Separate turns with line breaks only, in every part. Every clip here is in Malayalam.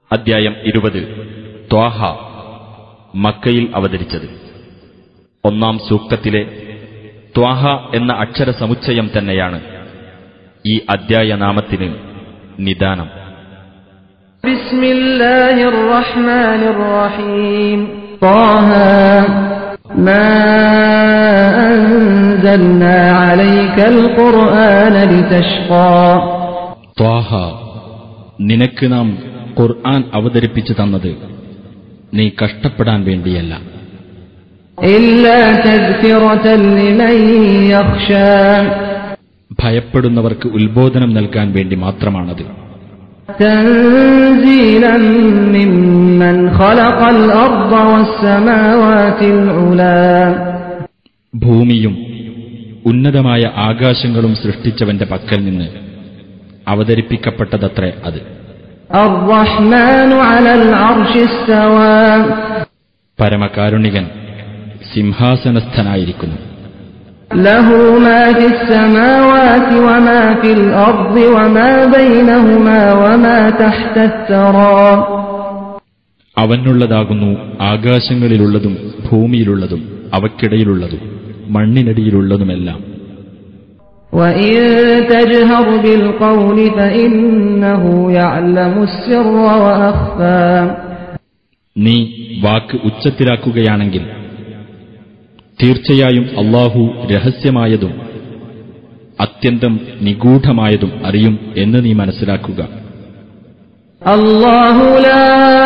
അദ്ധ്യായം 20 ത്വാഹ, മക്കയിൽ അവതരിച്ചത്. ഒന്നാം സൂക്തത്തിലെ ത്വാഹ എന്ന അക്ഷര സമുച്ചയം തന്നെയാണ് ഈ അദ്ധ്യായ നാമത്തിന് നിദാനം.
ബിസ്മില്ലാഹിർ റഹ്മാനിർ റഹീം. ത്വാഹ മാ അൻസൽനാ അലൈക്കൽ ഖുർആന ലിതശ്ഖാ.
ത്വാഹ, നിനക്ക് നാം ഖുർആൻ അവതരിപ്പിച്ചു തന്നത് നീ കഷ്ടപ്പെടാൻ വേണ്ടിയല്ല,
ഇല്ലാ തദ്കിറതൻ ലിമൻ യഖ്ശാ.
ഭയപ്പെടുന്നവർക്ക് ഉത്ബോധനം നൽകാൻ വേണ്ടി മാത്രമാണത്.
തൻസീലൻ മിമ്മൻ ഖലഖൽ അർദ വസ്സമാവാതിൽ ഉലാ.
ഭൂമിയും ഉന്നതമായ ആകാശങ്ങളും സൃഷ്ടിച്ചവന്റെ പക്കൽ നിന്ന് അവതരിപ്പിക്കപ്പെട്ടതത്രേ അത്.
അർറഹ്മാനു അലൽ അർശി ഇസ്തവാ.
പരമകാരുണികൻ സിംഹാസനസ്ഥനായിരിക്കുന്നു.
ലഹു മാ ഫിസ് സമാവാതി വമാ ഫിൽ അർദി വമാ ബൈനഹുമാ വമാ തഹ്തത് തറാ.
അവനുള്ളതാകുന്നു ആകാശങ്ങളിലുള്ളതും ഭൂമിയിലുള്ളതും അവയ്ക്കിടയിലുള്ളതും മണ്ണിനടിയിലുള്ളതുമെല്ലാം.
وَإِن تَجْهَرْ بِالْقَوْلِ فَإِنَّهُ يَعْلَمُ السِّرَّ وَأَخْفَى.
നീ വാക്ക് ഉച്ചത്തിലാക്കുകയാണെങ്കിൽ തീർച്ചയായും അല്ലാഹു രഹസ്യമായതും അത്യന്തം നിഗൂഢമായതും അറിയും എന്ന് നീ മനസ്സിലാക്കുക.
അല്ലാഹു ലാ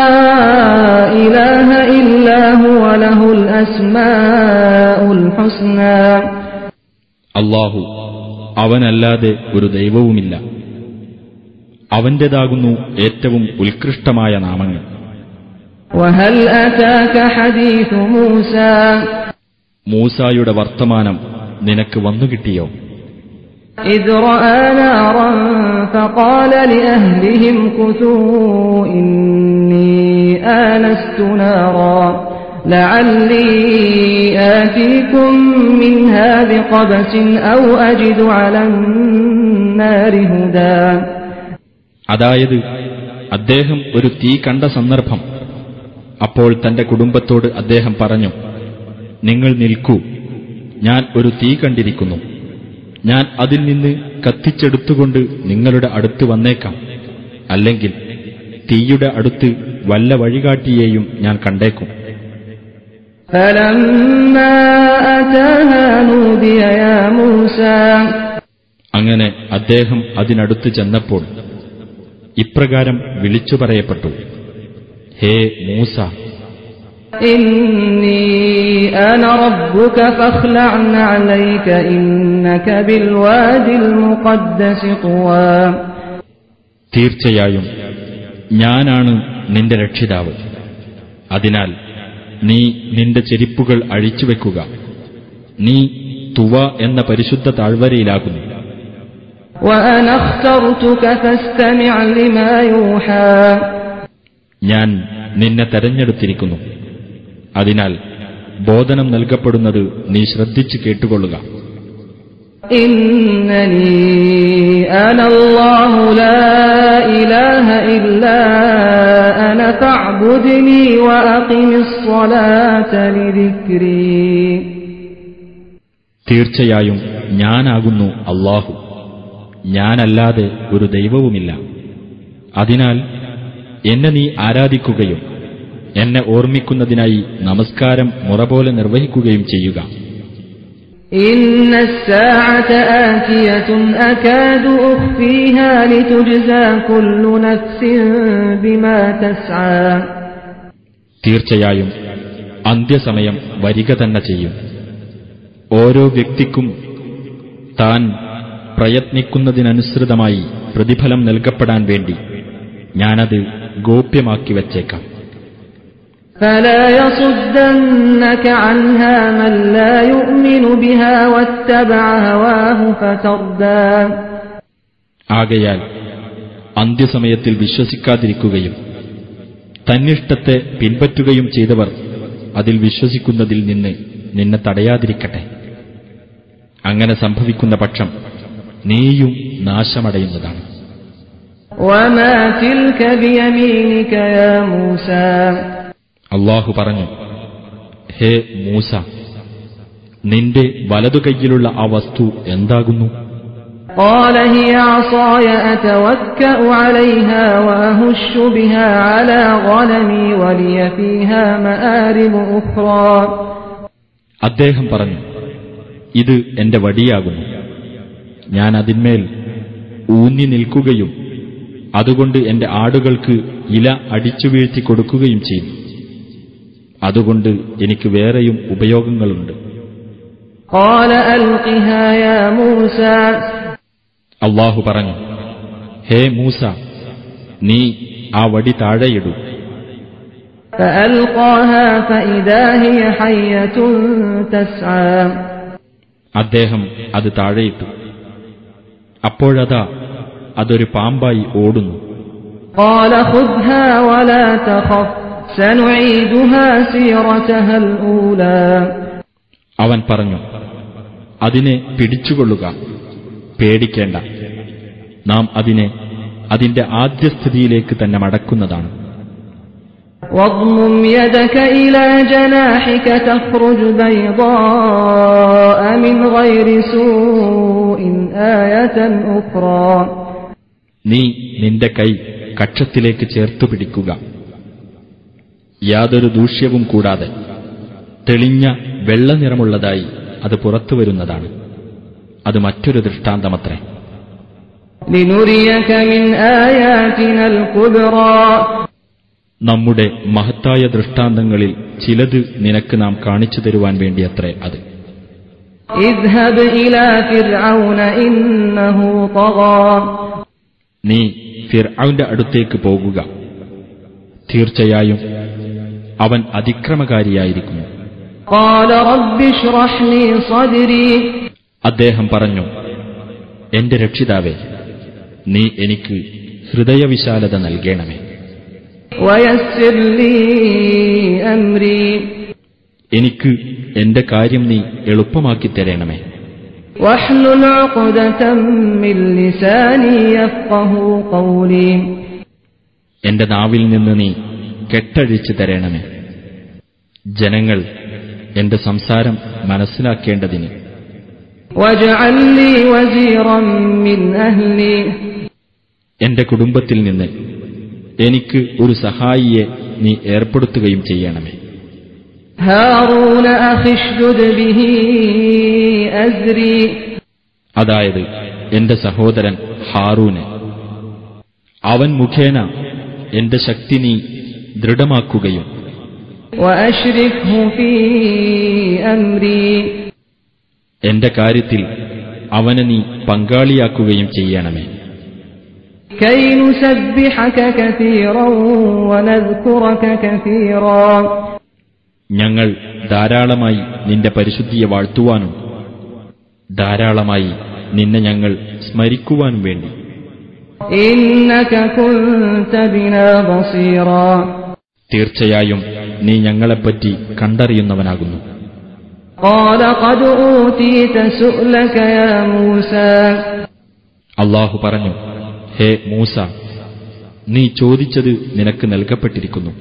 ഇലാഹ ഇല്ലാ ഹുവ ലഹുൽ അസ്മാഉൽ ഹുസ്നാ.
അല്ലാഹു, അവനല്ലാതെ ഒരു ദൈവവുമില്ല, അവന്റേതാകുന്നു ഏറ്റവും ഉത്കൃഷ്ടമായ നാമങ്ങൾ.
വഹൽ അതാക ഹദീസു മൂസാ.
മൂസായുടെ വർത്തമാനം നിനക്ക് വന്നുകിട്ടിയോ?
ഇദ് റആ നാറൻ ഫഖാല ലിഅഹ്ലിഹിം ഖുസൂ ഇന്നി ആനസ്തു നാറാ ലഅല്ലി ആതീകും മിൻഹാ ബിഖബസിൻ ഔ അജിദു അലന്നാരി ഹുദാ.
അതായത് അദ്ദേഹം ഒരു തീ കണ്ട സന്ദർഭം. അപ്പോൾ തന്റെ കുടുംബത്തോട് അദ്ദേഹം പറഞ്ഞു, നിങ്ങൾ നിൽക്കൂ, ഞാൻ ഒരു തീ കണ്ടിരിക്കുന്നു, ഞാൻ അതിൽ നിന്ന് കത്തിച്ചെടുത്തുകൊണ്ട് നിങ്ങളുടെ അടുത്ത് വന്നേക്കാം, അല്ലെങ്കിൽ തീയുടെ അടുത്ത് വല്ല വഴികാട്ടിയെയും ഞാൻ കണ്ടേക്കും. അങ്ങനെ അദ്ദേഹം അതിനടുത്ത് ചെന്നപ്പോൾ ഇപ്രകാരം വിളിച്ചു പറയപ്പെട്ടു, ഹേ മൂസ,
ഇന്നി അന റബ്ബുക ഫഖ്ലഅ അലൈക ഇന്നക ബിൽവാദിൽ മുഖദ്ദസി തുവാ.
തീർച്ചയായും ഞാനാണ് നിന്റെ രക്ഷിതാവ്, അതിനാൽ നീ നിന്റെ ചെരിപ്പുകൾ അഴിച്ചുവെക്കുക, നീ തുവ എന്ന പരിശുദ്ധ താഴ്വരയിലാകുന്നു.
വഅന അഖ്തർതുക ഫസ്തമിഅ ലിമാ യൂഹാ.
ഞാൻ നിന്നെ തെരഞ്ഞെടുത്തിരിക്കുന്നു, അതിനാൽ ബോധനം നൽകപ്പെടുന്നത് നീ ശ്രദ്ധിച്ചു കേട്ടുകൊള്ളുക.
ഇന്നനീ അനല്ലാഹു ലാ ഇലാഹ ഇല്ലാ അന ഫഅ്ബുദ്നി വഅഖിമിസ് സ്വലാത ലിദിക്രി.
തീർച്ചയായും ഞാനാകുന്നു അല്ലാഹു, ഞാനല്ലാതെ ഒരു ദൈവവുമില്ല, അതിനാൽ എന്നെ നീ ആരാധിക്കുകയും എന്നെ ഓർമ്മിക്കുന്നതിനായി നമസ്കാരം മുറപോലെ നിർവഹിക്കുകയും ചെയ്യുക.
ഇന്നസ്സാഅത ആതിയതുൻ അകാദു ഉഖ്ഫീഹാ ലിതുജ്സാ കുല്ലു നഫ്സിൻ ബിമാ തസ്ആ.
തീർച്ചയായും അന്ത്യസമയം വരിക തന്നെ ചെയ്യും. ഓരോ വ്യക്തിക്കും താൻ പ്രയത്നിക്കുന്നതിനനുസൃതമായി പ്രതിഫലം നൽകപ്പെടാൻ വേണ്ടി ഞാനത് ഗോപ്യമാക്കി വച്ചേക്കാം.
فلا يصدنك عنها من لا يؤمن بها واتبع هواه فتردى.
ആകയാൽ അന്ത്യസമയത്തിൽ വിശ്വസിക്കാതിരിക്കുകയും തന്നിഷ്ടത്തെ പിൻപറ്റുകയും ചെയ്തവർ അതിൽ വിശ്വസിക്കുന്നതിൽ നിന്ന് നിന്നെ തടയാതിരിക്കട്ടെ. അങ്ങനെ സംഭവിക്കുന്ന പക്ഷം നീയും നാശമടയുന്നതാണ്.
وما تلك بيمينك يا موسى
അല്ലാഹു പറഞ്ഞു, ഹേ മൂസ, നിന്റെ വലതുകൈയിലുള്ള ആ വസ്തു എന്താകുന്നു?
قال هي عصاي أتوكأ عليها وأهش بها على غنمي ولي فيها مآرب أخرى.
അദ്ദേഹം പറഞ്ഞു, ഇത് എന്റെ വടിയാകുന്നു. ഞാൻ അതിന്മേൽ ഊന്നി നിൽക്കുകയും അതുകൊണ്ട് എന്റെ ആടുകൾക്ക് ഇല അടിച്ചു വീഴ്ത്തി കൊടുക്കുകയും ചെയ്യുന്നു. അതുകൊണ്ട് എനിക്ക് വേറെയും ഉപയോഗങ്ങളുണ്ട്.
قال ألقها يا موسى
അല്ലാഹു പറഞ്ഞു, ഹേ മൂസ, നീ ആ വടി താഴെയിടൂ.
فألقاها فإذا هي حية تسعى.
അദ്ദേഹം അത് താഴെയിട്ടു. അപ്പോഴതാ അതൊരു പാമ്പായി ഓടുന്നു.
قال خذها ولا تخف سنعيدها سيرتها الأولى.
അവൻ പറഞ്ഞു, അതിനെ പിടിച്ചുകൊള്ളുക, പേടിക്കേണ്ട, നാം അതിനെ അതിന്റെ ആദ്യ സ്ഥിതിയിലേക്ക് തന്നെ മടക്കുന്നതാണ്.
واضمم يدك إلى جناحك تخرج بيضاء من غير سوء آية أخرى.
നീ നിന്റെ കൈ കക്ഷത്തിലേക്ക് ചേർത്തു പിടിക്കുക, യാതൊരു ദൂഷ്യവും കൂടാതെ തെളിഞ്ഞ വെള്ള നിറമുള്ളതായി അത് പുറത്തു വരുന്നതാണ്. അത് മറ്റൊരു ദൃഷ്ടാന്തമത്രേ.
لنريك من آياتنا الكبرى.
നമ്മുടെ മഹത്തായ ദൃഷ്ടാന്തങ്ങളിൽ ചിലത് നിനക്ക് നാം കാണിച്ചു തരുവാൻ വേണ്ടിയത്രേ അത്.
اذهب إلى فرعون إنه طغى.
നീ ഫിർഔന്റെ അടുത്തേക്ക് പോകുക, തീർച്ചയായും അവൻ അതിക്രമകാരിയായിരിക്കുന്നു.
قال رب اشرح لي صدري.
അദ്ദേഹം പറഞ്ഞു, എന്റെ രക്ഷിതാവേ, നീ എനിക്ക് ഹൃദയവിശാലത നൽകണമേ.
ويسر لي أمري.
എനിക്ക് എന്റെ കാര്യം നീ എളുപ്പമാക്കി തരണമേ.
واحلل عقدة من لساني يفقهوا قولي.
എന്റെ നാവിൽ നിന്ന് നീ കെട്ടഴിച്ചു തരണമേ, ജനങ്ങൾ എന്റെ സംസാരം മനസ്സിലാക്കേണ്ടതിന്.
واجعل لي وزيرا من أهلي.
എന്റെ കുടുംബത്തിൽ നിന്ന് എനിക്ക് ഒരു സഹായിയെ നീ ഏർപ്പെടുത്തുകയും ചെയ്യണമേ.
هارون أخي اشدد به أزري.
അതായത് എന്റെ സഹോദരൻ ഹാറൂന്, അവൻ മുഖേന എന്റെ ശക്തി നീ ദൃഢമാക്കുകയും
وأشركه في أمري.
എന്റെ കാര്യത്തിൽ അവനെ നീ പങ്കാളിയാക്കുകയും ചെയ്യണമേ.
كي نسبحك كثيرا ونذكرك كثيرا.
ഞങ്ങൾ ധാരാളമായി നിന്റെ പരിശുദ്ധിയെ വാഴ്ത്തുവാനും ധാരാളമായി നിന്നെ ഞങ്ങൾ സ്മരിക്കുവാനും വേണ്ടി.
إنك كنت بنا بصيرا.
തീർച്ചയായും നീ ഞങ്ങളെപ്പറ്റി കണ്ടറിയുന്നവനാകുന്നു.
قال قد أوتيت سؤلك يا موسى.
അല്ലാഹു പറഞ്ഞു, ഹേ മൂസ, നീ ചോദിച്ചത് നിനക്ക് നൽകപ്പെട്ടിരിക്കുന്നു.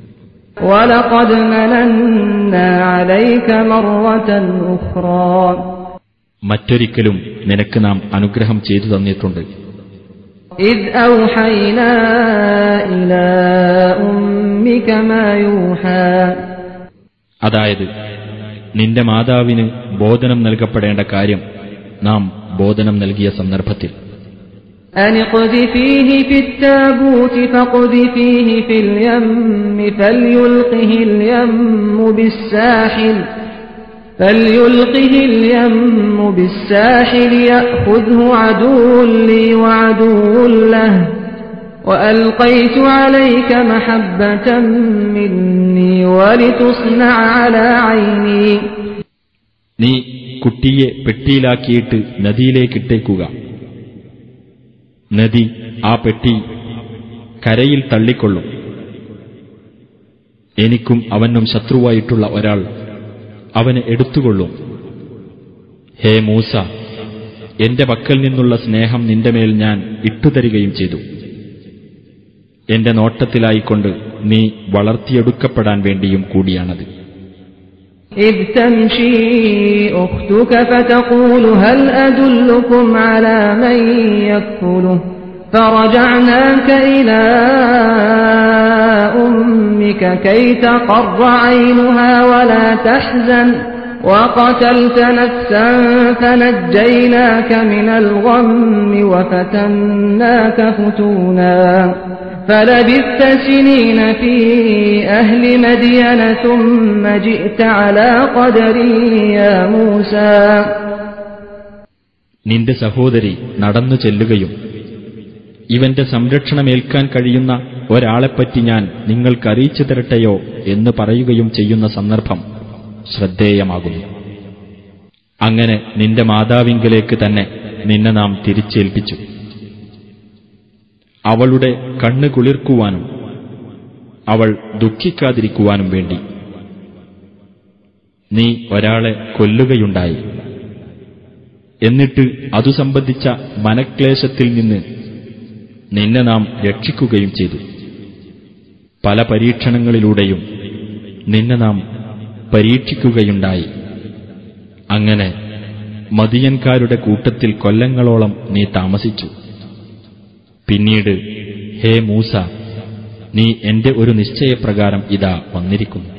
ولقد مننا عليك مرة أخرى.
മറ്റൊരിക്കലും നിനക്ക് നാം അനുഗ്രഹം ചെയ്തു തന്നിട്ടുണ്ട്.
إذ أوحينا إلى أمك ما يوحى.
അതായത് നിന്റെ മാതാവിന് ബോധനം നൽകപ്പെടേണ്ട കാര്യം നാം ബോധനം നൽകിയ സന്ദർഭത്തിൽ.
أن اقذفيه في التابوت فاقذفيه في اليم فليلقه اليم بالساحل يأخذه عدو لي وعدو له وألقيت عليك محبة مني ولتصنع على عيني.
നീ കുട്ടിയെ പെട്ടിയിലാക്കിയിട്ട് നദിയിലേക്കിട്ടേക്കുക. നദി ആ പെട്ടി കരയിൽ തള്ളിക്കൊള്ളും. എനിക്കും അവനും ശത്രുവായിട്ടുള്ള ഒരാൾ അവനെ എടുത്തുകൊള്ളും. ഹേ മൂസ, എന്റെ പക്കൽ നിന്നുള്ള സ്നേഹം നിന്റെ മേൽ ഞാൻ ഇട്ടുതരികയും ചെയ്തു. എന്റെ നോട്ടത്തിലായിക്കൊണ്ട് നീ വളർത്തിയെടുക്കപ്പെടാൻ വേണ്ടിയും കൂടിയാണത്.
إذ تمشي أختك فتقول هل أدلكم على من يكفله فرجعناك إلى أمك كي تقر عينها ولا تحزن وقتلت نفسا فنجيناك من الغم وفتناك فتونا فلبثت سنين في أهل مدين ثم جئت على قدر يا موسى.
നിന്റെ സഹോദരി നടന്നു ചെല്ലുകയും ഇവന്റെ സംരക്ഷണമേൽക്കാൻ കഴിയുന്ന ഒരാളെപ്പറ്റി ഞാൻ നിങ്ങൾക്കറിയിച്ചു തരട്ടെയോ എന്ന് പറയുകയും ചെയ്യുന്ന സന്ദർഭം ശ്രദ്ധേയമാകുന്നു. അങ്ങനെ നിന്റെ മാതാവിങ്കലേക്ക് തന്നെ നിന്നെ നാം തിരിച്ചേൽപ്പിച്ചു. അവളുടെ കണ്ണ് കുളിർക്കുവാനും അവൾ ദുഃഖിക്കാതിരിക്കുവാനും വേണ്ടി നീ ഒരാളെ കൊല്ലുകയുണ്ടായി. എന്നിട്ട് അതു സംബന്ധിച്ച മനക്ലേശത്തിൽ നിന്ന് നിന്നെ നാം രക്ഷിക്കുകയും ചെയ്തു. പല പരീക്ഷണങ്ങളിലൂടെയും നിന്നെ നാം പരീക്ഷിക്കുകയുണ്ടായി. അങ്ങനെ മദിയൻകാരുടെ കൂട്ടത്തിൽ കൊല്ലങ്ങളോളം നീ താമസിച്ചു. പിന്നീട്, ഹേ മൂസ, നീ എന്റെ ഒരു നിശ്ചയപ്രകാരം ഇതാ വന്നിരിക്കുന്നു.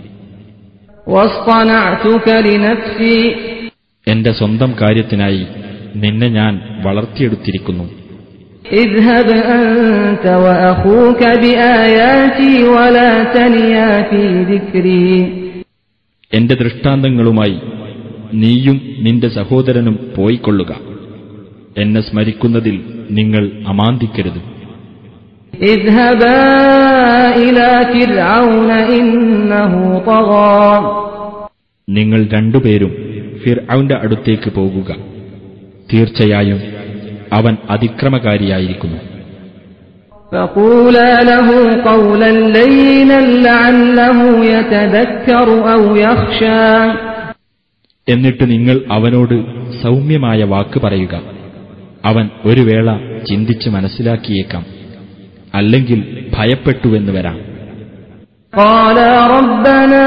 എന്റെ സ്വന്തം കാര്യത്തിനായി നിന്നെ ഞാൻ വളർത്തിയെടുത്തിരിക്കുന്നു.
اذهب أنت وأخوك بآياتي ولا تنيا في ذكري.
എന്റെ ദൃഷ്ടാന്തങ്ങളുമായി നീയും നിന്റെ സഹോദരനും പോയിക്കൊള്ളുക. എന്നെ സ്മരിക്കുന്നതിൽ നിങ്ങൾ അമാന്തിക്കരുത്.
اذهبا إلى فرعون إنه طغى.
നിങ്ങൾ രണ്ടുപേരും ഫിർഔന്റെ അടുത്തേക്ക് പോകുക. തീർച്ചയായും അവൻ അതിക്രമകാരിയായിരിക്കുന്നു.
فقولا له قولا لينا لعله يتذكر أو يخشى.
എന്നിട്ട് നിങ്ങൾ അവനോട് സൗമ്യമായ വാക്ക് പറയുക. അവൻ ഒരു വേള ചിന്തിച്ച് മനസ്സിലാക്കിയേക്കാം, അല്ലെങ്കിൽ ഭയപ്പെട്ടുവെന്ന് വരാം.
قالا ربنا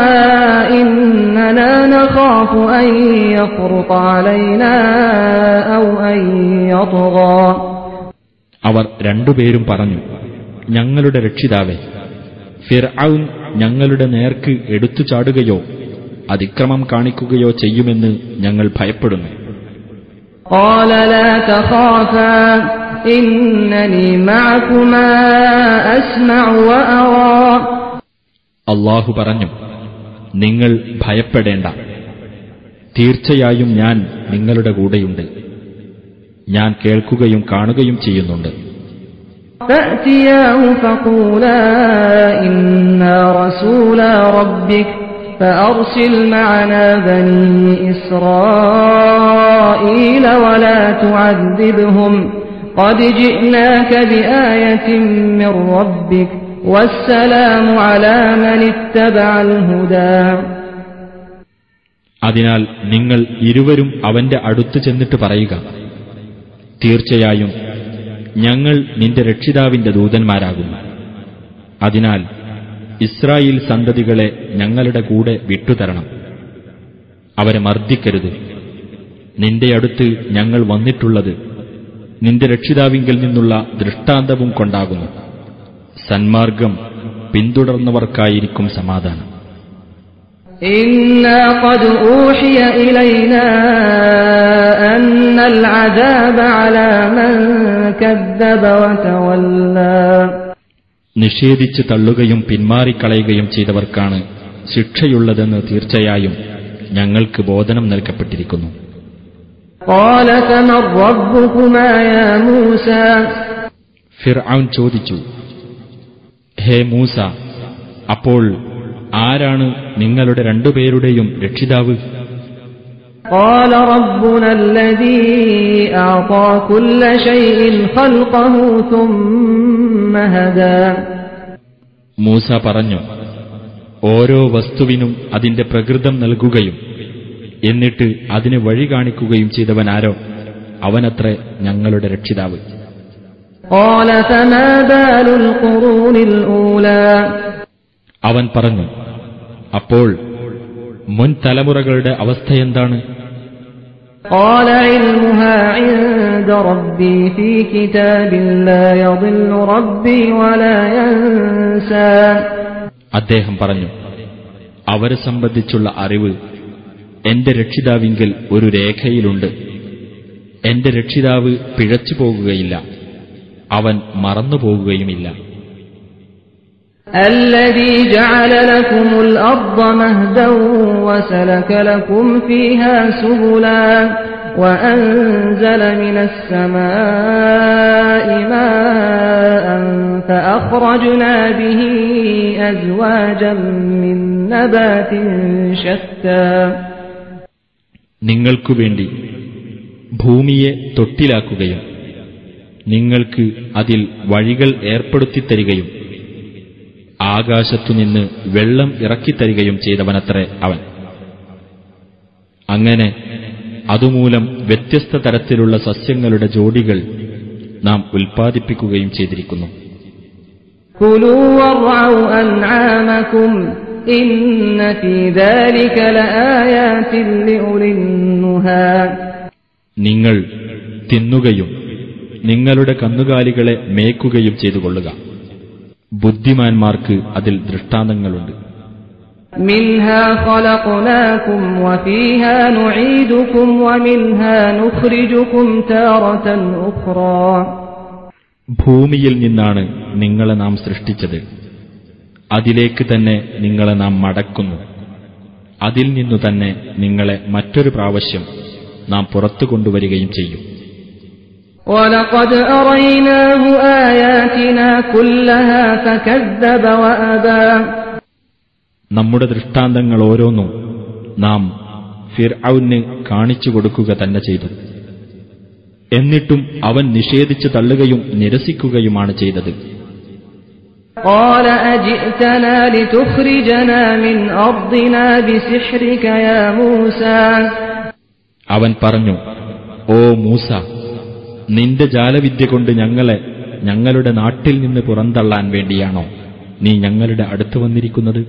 إننا نخاف أن يفرط علينا أو أن يطغى.
അവർ രണ്ടുപേരും പറഞ്ഞു, ഞങ്ങളുടെ രക്ഷിതാവേ, ഫിർഔൻ ഞങ്ങളുടെ നേർക്ക് എടുത്തു ചാടുകയോ അതിക്രമം കാണിക്കുകയോ ചെയ്യുമെന്ന് ഞങ്ങൾ ഭയപ്പെടുന്നു.
قال لا تخافا إنني معكما أسمع وأرى.
അല്ലാഹു പറഞ്ഞു, നിങ്ങൾ ഭയപ്പെടേണ്ട, തീർച്ചയായും ഞാൻ നിങ്ങളുടെ കൂടെയുണ്ട്. ഞാൻ കേൾക്കുകയും കാണുകയും ചെയ്യുന്നുണ്ട്.
فأتياه فقولا إنا رسولا ربك فأرسل معنا بني إسرائيل ولا تعذبهم قد جئناك بآية من ربك والسلام على من اتبع الهدى.
അതിനാൽ നിങ്ങൾ ഇരുവരും അവന്റെ അടുത്ത് ചെന്നിട്ട് പറയുക, തീർച്ചയായും ഞങ്ങൾ നിന്റെ രക്ഷിതാവിന്റെ ദൂതന്മാരാകുന്നു. അതിനാൽ ഇസ്രായേൽ സന്തതികളെ ഞങ്ങളുടെ കൂടെ വിട്ടുതരണം. അവരെ മർദ്ദിക്കരുത്. നിന്റെ അടുത്ത് ഞങ്ങൾ വന്നിട്ടുള്ളത് നിന്റെ രക്ഷിതാവിങ്കിൽ നിന്നുള്ള ദൃഷ്ടാന്തവും കൊണ്ടാകുന്നു. സന്മാർഗം പിന്തുടർന്നവർക്കായിരിക്കും സമാധാനം.
إنا قد أوحي إلينا أن العذاب على من كذب وتولى.
നിഷേധിച്ച് തള്ളുകയും പിന്മാറിക്കളയുകയും ചെയ്തവർക്കാണ് ശിക്ഷയുള്ളതെന്ന് തീർച്ചയായും ഞങ്ങൾക്ക് ബോധനം നൽകപ്പെട്ടിരിക്കുന്നു.
قال فمن ربكما يا موسى.
ഫിർഔൻ ചോദിച്ചു, ഹേ മൂസ, അപ്പോൾ ആരാണ് നിങ്ങളുടെ രണ്ടുപേരുടെയും രക്ഷിതാവ്?
قال ربنا الذي أعطى كل شيء خلقه ثم هدى.
മൂസ പറഞ്ഞു, ഓരോ വസ്തുവിനും അതിന്റെ പ്രകൃതം നൽകുകയും എന്നിട്ട് അതിന് വഴി കാണിക്കുകയും ചെയ്തവനാരോ അവനത്രേ ഞങ്ങളുടെ രക്ഷിതാവ്.
قال فما بال القرون الأولى
അവൻ പറഞ്ഞു, അപ്പോൾ മുൻ തലമുറകളുടെ അവസ്ഥയെന്താണ്?
قال علمها عند ربي في كتاب لا يضل ربي ولا ينسى
അദ്ദേഹം പറഞ്ഞു, അവരെ സംബന്ധിച്ചുള്ള അറിവ് എന്റെ രക്ഷിതാവിങ്കിൽ ഒരു രേഖയിലുണ്ട്. എന്റെ രക്ഷിതാവ് പിഴച്ചു പോകുകയില്ല, അവൻ മറന്നുപോകുകയുമില്ല.
الذي جعل لكم الأرض مهدا وسلك لكم فيها سبلا وأنزل من السماء ماء فأخرجنا به أزواجا من نبات شتى
നിങ്ങൾക്കു വേണ്ടി ഭൂമിയെ തൊട്ടിലാക്കുകയും നിങ്ങൾക്ക് അതിൽ വഴികൾ ഏർപ്പെടുത്തിത്തരികയും ആകാശത്തുനിന്ന് വെള്ളം ഇറക്കിത്തരികയും ചെയ്തവനത്രേ അവൻ. അങ്ങനെ അതുമൂലം വ്യത്യസ്ത തരത്തിലുള്ള സസ്യങ്ങളുടെ ജോഡികൾ നാം ഉൽപ്പാദിപ്പിക്കുകയും ചെയ്തിരിക്കുന്നു.
കുലൂ വറഉ അൻആമകും ഇന്ന ഫീ ദാലിക ലആയാതിൻ ലിഉലിൻ നുഹാ
നിങ്ങൾ തിന്നുകയും നിങ്ങളുടെ കന്നുകാലികളെ മേയ്ക്കുകയും ചെയ്തുകൊള്ളുക. ബുദ്ധിമാന്മാർക്ക് അതിൽ ദൃഷ്ടാന്തങ്ങളുണ്ട്.
മിൻഹാ ഖലഖനാകും വഫീഹാ നുഈദുകും വമിൻഹാ നുഖ്രിജുകും താറതൻ ഉഖ്റാ
ഭൂമിയിൽ നിന്നാണ് നിങ്ങളെ നാം സൃഷ്ടിച്ചത്, അതിലേക്ക് തന്നെ നിങ്ങളെ നാം മടക്കുന്നു, അതിൽ നിന്നു തന്നെ നിങ്ങളെ മറ്റൊരു പ്രാവശ്യം നാം പുറത്തു കൊണ്ടുവരികയും ചെയ്യും.
وَلَقَدْ أَرَيْنَاهُ آيَاتِنَا كُلَّهَا فَكَذَّبَ وَأَبَى
നമ്മുടെ ദൃഷ്ടാന്തങ്ങൾ ഓരോന്നും നാം ഫിർഔന് കാണിച്ചു കൊടുക്കുക തന്നെ ചെയ്തു. എന്നിട്ടും അവൻ നിഷേധിച്ചു തള്ളുകയും നിരസിക്കുകയുമാണ് ചെയ്തത്.
قَالَ أَجِئْتَنَا لِتُخْرِجَنَا مِنْ أَرْضِنَا بِسِحْرِكَ يَا مُوسَى
അവൻ പറഞ്ഞു, ഓ മൂസ, നിന്റെ ജാലവിദ്യ കൊണ്ട് ഞങ്ങളെ ഞങ്ങളുടെ നാട്ടിൽ നിന്ന് പുറന്തള്ളാൻ വേണ്ടിയാണോ നീ ഞങ്ങളുടെ അടുത്ത് വന്നിരിക്കുന്നത്?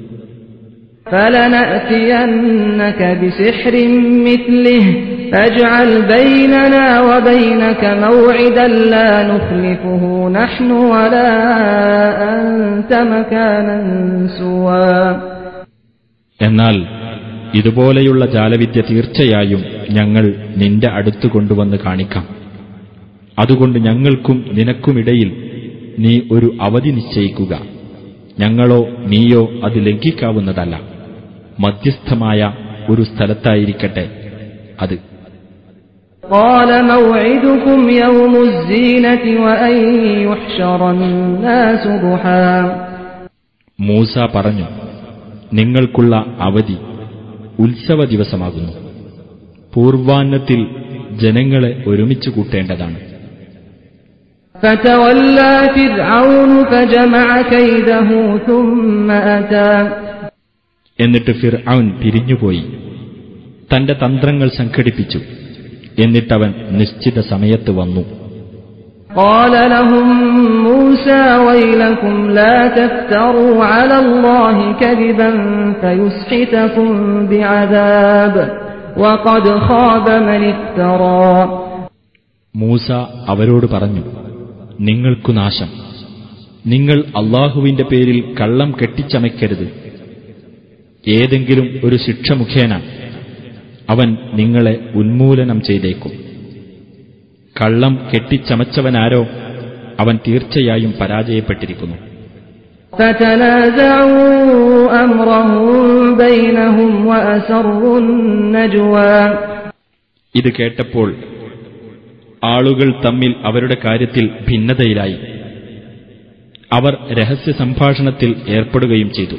فَلَنَأْتِيَنَّكَ بِسِحْرٍ مِثْلِهِ فَاجْعَلْ بَيْنَنَا وَبَيْنَكَ مَوْعِدًا لَا نُخْلِفُهُ نَحْنُ وَلَا أَنْتَ مَكَانًا سُوًى
എന്നാൽ ഇതുപോലെയുള്ള ജാലവിദ്യ തീർച്ചയായും ഞങ്ങൾ നിന്റെ അടുത്ത് കൊണ്ടുവന്ന് കാണിക്കാം. അതുകൊണ്ട് ഞങ്ങൾക്കും നിനക്കുമിടയിൽ നീ ഒരു അവധി നിശ്ചയിക്കുക. ഞങ്ങളോ നീയോ അത് ലംഘിക്കാവുന്നതല്ല. മധ്യസ്ഥമായ ഒരു സ്ഥലത്തായിരിക്കട്ടെ അത്.
قَالَ مَوْعِدُكُمْ يَوْمُ الزِّينَةِ وَأَن يُحْشَرَ النَّاسُ ضُحًى
മൂസ പറഞ്ഞു, നിങ്ങൾക്കുള്ള അവധി ഉത്സവ ദിവസമാകുന്നു. പൂർവാന്നത്തിൽ ജനങ്ങളെ ഒരുമിച്ച് കൂട്ടേണ്ടതാണ്.
فَتَوَلَّى فِرْعَوْنُ فَجَمَعَ كَيْدَهُ ثُمَّ أَتَى
എന്നിട്ട് ഫിർഔൻ പിരിഞ്ഞുപോയി, തന്റെ തന്ത്രങ്ങൾ സംഘടിപ്പിച്ചു. എന്നിട്ടവൻ നിശ്ചിത സമയത്ത് വന്നു.
قَالَ لَهُم مُوسَى وَيْلَكُمْ لَا تَفْتَرُوا عَلَى اللَّهِ كَذِبًا فَيُسْحِتَكُم بِعَذَابٍ وَقَدْ خَابَ مَنِ افْتَرَى
മൂസ അവരോട് പറഞ്ഞു, നിങ്ങൾക്കു നാശം. നിങ്ങൾ അല്ലാഹുവിന്റെ പേരിൽ കള്ളം കെട്ടിച്ചമയ്ക്കരുത്. ഏതെങ്കിലും ഒരു ശിക്ഷ മുഖേന അവൻ നിങ്ങളെ ഉന്മൂലനം ചെയ്തേക്കും. കള്ളം കെട്ടിച്ചമച്ചവനാരോ അവൻ തീർച്ചയായും പരാജയപ്പെട്ടിരിക്കുന്നു.
فَتَنَازَعُوا أَمْرَهُم بَيْنَهُمْ وَأَسَرُّوا النَّجْوَى
ഇത് കേട്ടപ്പോൾ ആളുകൾ തമ്മിൽ അവരുടെ കാര്യത്തിൽ ഭിന്നതയിലായി. അവർ രഹസ്യ സംഭാഷണത്തിൽ ഏർപ്പെടുകയും ചെയ്തു.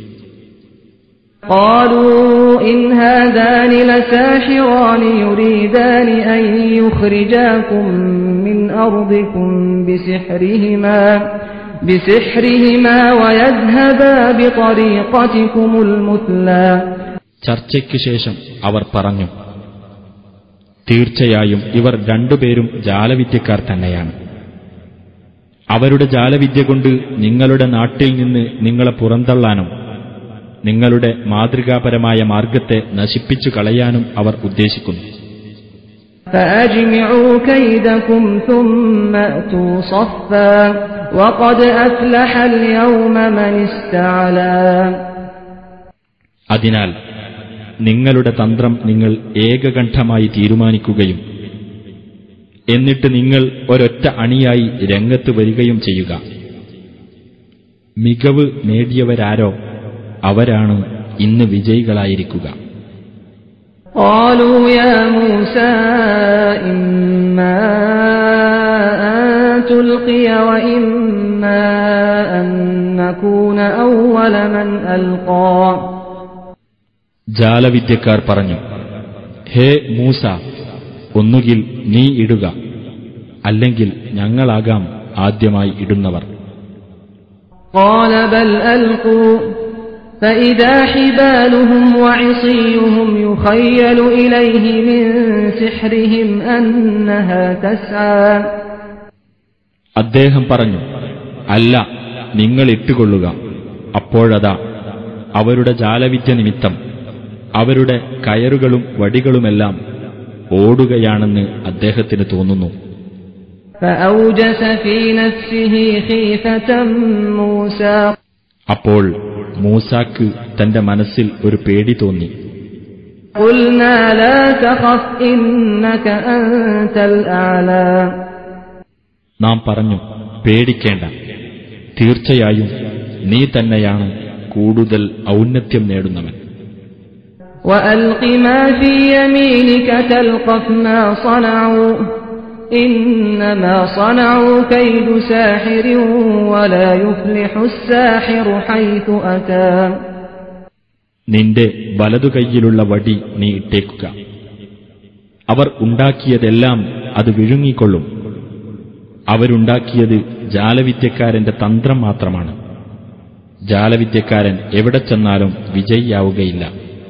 قَالُوا إِنْ هَذَانِ لَسَاحِرَانِ يُرِيدَانِ أَن يُخْرِجَاكُم مِّنْ أَرْضِكُم بِسِحْرِهِمَا وَيَذْهَبَا بِطَرِيقَتِكُمُ الْمُثْلَى
ചർച്ചയ്ക്ക് ശേഷം അവർ പറഞ്ഞു, തീർച്ചയായും ഇവർ രണ്ടുപേരും ജാലവിദ്യക്കാർ തന്നെയാണ്. അവരുടെ ജാലവിദ്യ കൊണ്ട് നിങ്ങളുടെ നാട്ടിൽ നിന്ന് നിങ്ങളെ പുറന്തള്ളാനും നിങ്ങളുടെ മാതൃകാപരമായ മാർഗത്തെ നശിപ്പിച്ചു കളയാനും അവർ ഉദ്ദേശിക്കുന്നു.
فأجمعوا كيدكم ثم أتوا صفا وقد أفلح اليوم من استعلى.
അതിനാൽ നിങ്ങളുടെ തന്ത്രം നിങ്ങൾ ഏകകണ്ഠമായി തീരുമാനിക്കുകയും എന്നിട്ട് നിങ്ങൾ ഒരൊറ്റ അണിയായി രംഗത്ത് വരികയും ചെയ്യുക. മികവ് നേടിയവരാരോ അവരാണ് ഇന്ന് വിജയികളായിരിക്കുക.
قالوا يا موسى إما أن تلقي وإما أن نكون أول من ألقى.
ജാലവിദ്യക്കാർ പറഞ്ഞു, ഹേ മൂസ, ഒന്നുകിൽ നീ ഇടുക, അല്ലെങ്കിൽ ഞങ്ങളാകാം ആദ്യമായി ഇടുന്നവർ.
قال بل ألقوا فإذا حبالهم وعصيهم يخيل إليه من سحرهم أنها تسعى.
അദ്ദേഹം പറഞ്ഞു, അല്ല, നിങ്ങൾ ഇട്ടുകൊള്ളുക. അപ്പോഴതാ അവരുടെ ജാലവിദ്യ നിമിത്തം അവരുടെ കയറുകളും വടികളുമെല്ലാം ഓടുകയാണെന്ന് അദ്ദേഹത്തിന് തോന്നുന്നു.
فأوجس في نفسه خيفة موسى.
അപ്പോൾ മൂസാക്ക് തന്റെ മനസ്സിൽ ഒരു പേടി തോന്നി.
قلنا لا تخف إنك أنت الأعلى.
നാം പറഞ്ഞു, പേടിക്കേണ്ട, തീർച്ചയായും നീ തന്നെയാണ് കൂടുതൽ ഔന്നത്യം നേടുന്നവൻ.
وألق ما في يمينك تلقف ما صنعوا إنما صنعوا كيد ساحر ولا يفلح الساحر حيث أتى.
നിന്റെ വലതുകൈയിലുള്ള വടി നീ ഇട്ടേക്കുക. അവർ ഉണ്ടാക്കിയതെല്ലാം അത് വിഴുങ്ങിക്കൊള്ളും. അവരുണ്ടാക്കിയത് ജാലവിദ്യക്കാരന്റെ തന്ത്രം മാത്രമാണ്. ജാലവിദ്യക്കാരൻ എവിടെ ചെന്നാലും വിജയിയാവുകയില്ല.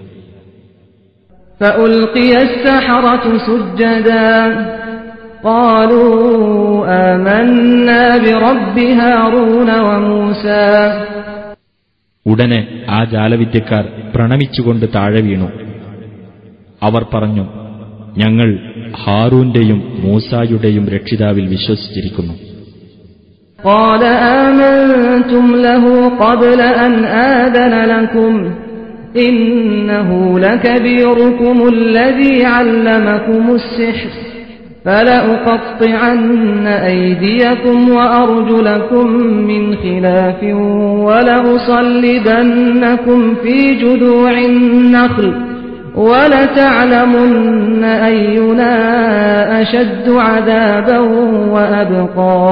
فألقي السحرة سجدا قالوا آمنا برب هارون وموسى.
ഉടനെ ആ ജാലവിദ്യക്കാർ പ്രണമിച്ചുകൊണ്ട് താഴെ വീണു. അവർ പറഞ്ഞു, ഞങ്ങൾ ഹാറൂന്റെയും മൂസായുടെയും രക്ഷിതാവിൽ വിശ്വസിച്ചിരിക്കുന്നു.
قال آمنتم له قبل أن آذن لكم إنه لكبيركم الذي علمكم السحر فلأقطعن أيديكم وأرجلكم من خلاف ولأصلبنكم في جذوع النخل ولتعلمن أينا أشد عذابا وأبقى.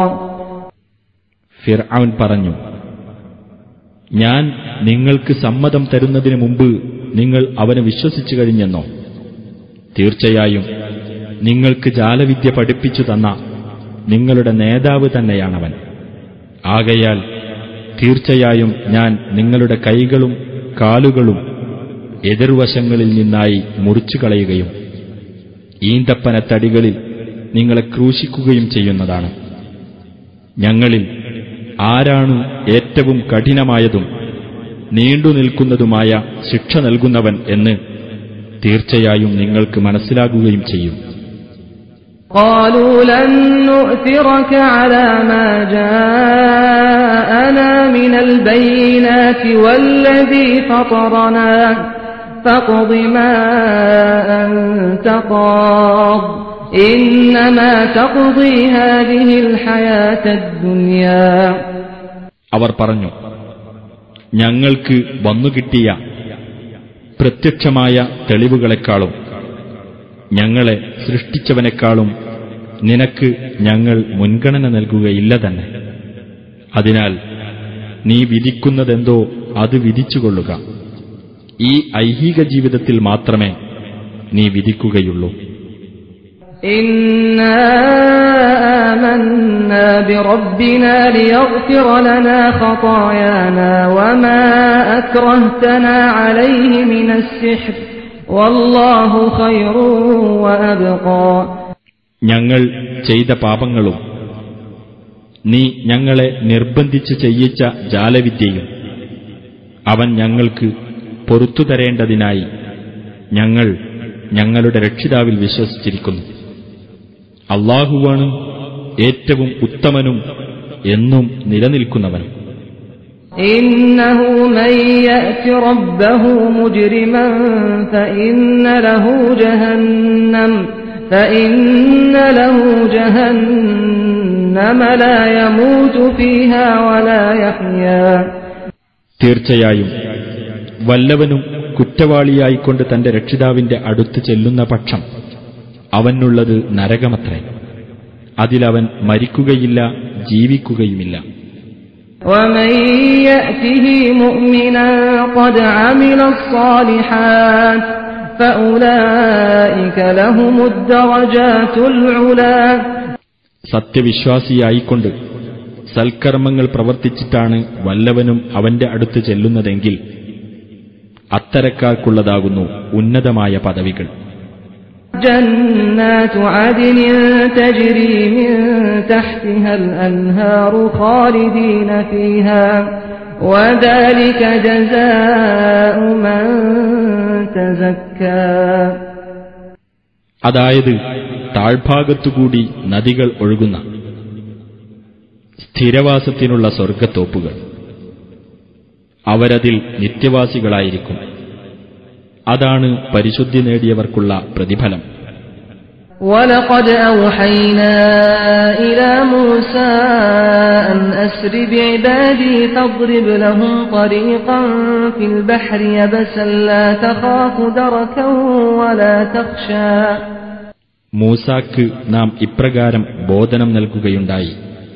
ഫിർഔൻ പറഞ്ഞു, ഞാൻ നിങ്ങൾക്ക് സമ്മതം തരുന്നതിന് മുമ്പ് നിങ്ങൾ അവനെ വിശ്വസിച്ചു കഴിഞ്ഞെന്നോ? തീർച്ചയായും നിങ്ങൾക്ക് ജാലവിദ്യ പഠിപ്പിച്ചു തന്ന നിങ്ങളുടെ നേതാവ് തന്നെയാണവൻ. ആകയാൽ തീർച്ചയായും ഞാൻ നിങ്ങളുടെ കൈകളും കാലുകളും എതിർവശങ്ങളിൽ നിന്നായി മുറിച്ചു കളയുകയും ഈന്തപ്പനത്തടികളിൽ നിങ്ങളെ ക്രൂശിക്കുകയും ചെയ്യുന്നതാണ്. ഞങ്ങളിൽ ആരാണ് ഏറ്റവും കഠിനമായതും നീണ്ടുനിൽക്കുന്നതുമായ ശിക്ഷ നൽകുന്നവൻ എന്ന് തീർച്ചയായും നിങ്ങൾക്ക് മനസ്സിലാകുകയും ചെയ്യും.
قالوا لن نؤثرك على ما جاءنا من البينات والذي فطرنا فاقض ما أنت قاض إنما تقضي هذه الحياة الدنيا.
അവർ പറഞ്ഞു, ഞങ്ങൾക്ക് വന്നുകിട്ടിയ പ്രത്യക്ഷമായ തെളിവുകളെക്കാളും ഞങ്ങളെ സൃഷ്ടിച്ചവനേക്കാളും നിനക്ക് ഞങ്ങൾ മുൻഗണന നൽകുകയില്ല തന്നെ. അതിനാൽ നീ വിധിക്കുന്നതെന്തോ അത് വിധിച്ചുകൊള്ളുക. ഈ ഐഹിക ജീവിതത്തിൽ മാത്രമേ നീ വിധിക്കുകയുള്ളൂ.
إنا آمنا بربنا ليغفر لنا خطايانا وما أكرهتنا عليه من السحر والله خير وأبقى.
ഞങ്ങൾ ചെയ്ത പാപങ്ങളും നീ ഞങ്ങളെ നിർബന്ധിച്ച് ചെയ്യിച്ച ജാലവിദ്യയും അവൻ ഞങ്ങൾക്ക് പൊറത്തു തരേണ്ടതിനായി ഞങ്ങൾ ഞങ്ങളുടെ രക്ഷിതാവിൽ വിശ്വസിച്ചിരിക്കുന്നു. അല്ലാഹുവാണ് ഏറ്റവും ഉത്തമനും എന്നും നിലനിൽക്കുന്നവനും.
إنه من يأت ربه مجرما فإن له جهنم لا يموت فيها ولا يحيا.
തീർച്ചയായും വല്ലവനും കുറ്റവാളിയായിക്കൊണ്ട് തന്റെ രക്ഷിതാവിന്റെ അടുത്ത് ചെല്ലുന്ന പക്ഷം അവനുള്ളത് നരകമത്രേ. അതിലവൻ മരിക്കുകയില്ല, ജീവിക്കുകയുമില്ല.
ومن يأته مؤمنا قد عمل الصالحات فأولئك لهم الدرجات العلى.
സത്യവിശ്വാസിയായിക്കൊണ്ട് സൽക്കർമ്മങ്ങൾ പ്രവർത്തിച്ചിട്ടാണ് വല്ലവനും അവന്റെ അടുത്ത് ചെല്ലുന്നതെങ്കിൽ അത്തരക്കാർക്കുള്ളതാകുന്നു ഉന്നതമായ പദവികൾ.
جنات عدن تجري من تحتها الأنهار خالدين فيها وذلك جزاء من تزكى.
അതായത് താഴ്ഭാഗത്തുകൂടി നദികൾ ഒഴുകുന്ന സ്ഥിരവാസത്തിനുള്ള സ്വർഗത്തോപ്പുകൾ. അവരതിൽ നിത്യവാസികളായിരിക്കും. അതാണ് പരിശുദ്ധി നേടിയവർക്കുള്ള പ്രതിഫലം.
وَلَقَدْ أَوْحَيْنَا إِلَى مُوسَىٰ أَنْ أَسْرِ بِعِبَادِي فَاضْرِبْ لَهُمْ طَرِيقًا فِي الْبَحْرِ يَبَسًا لَّا تَخَافُ دَرَكًا وَلَا تَخْشَىٰ.
മൂസാക്ക് നാം ഇപ്രകാരം ബോധനം നൽകുകയുണ്ടായി: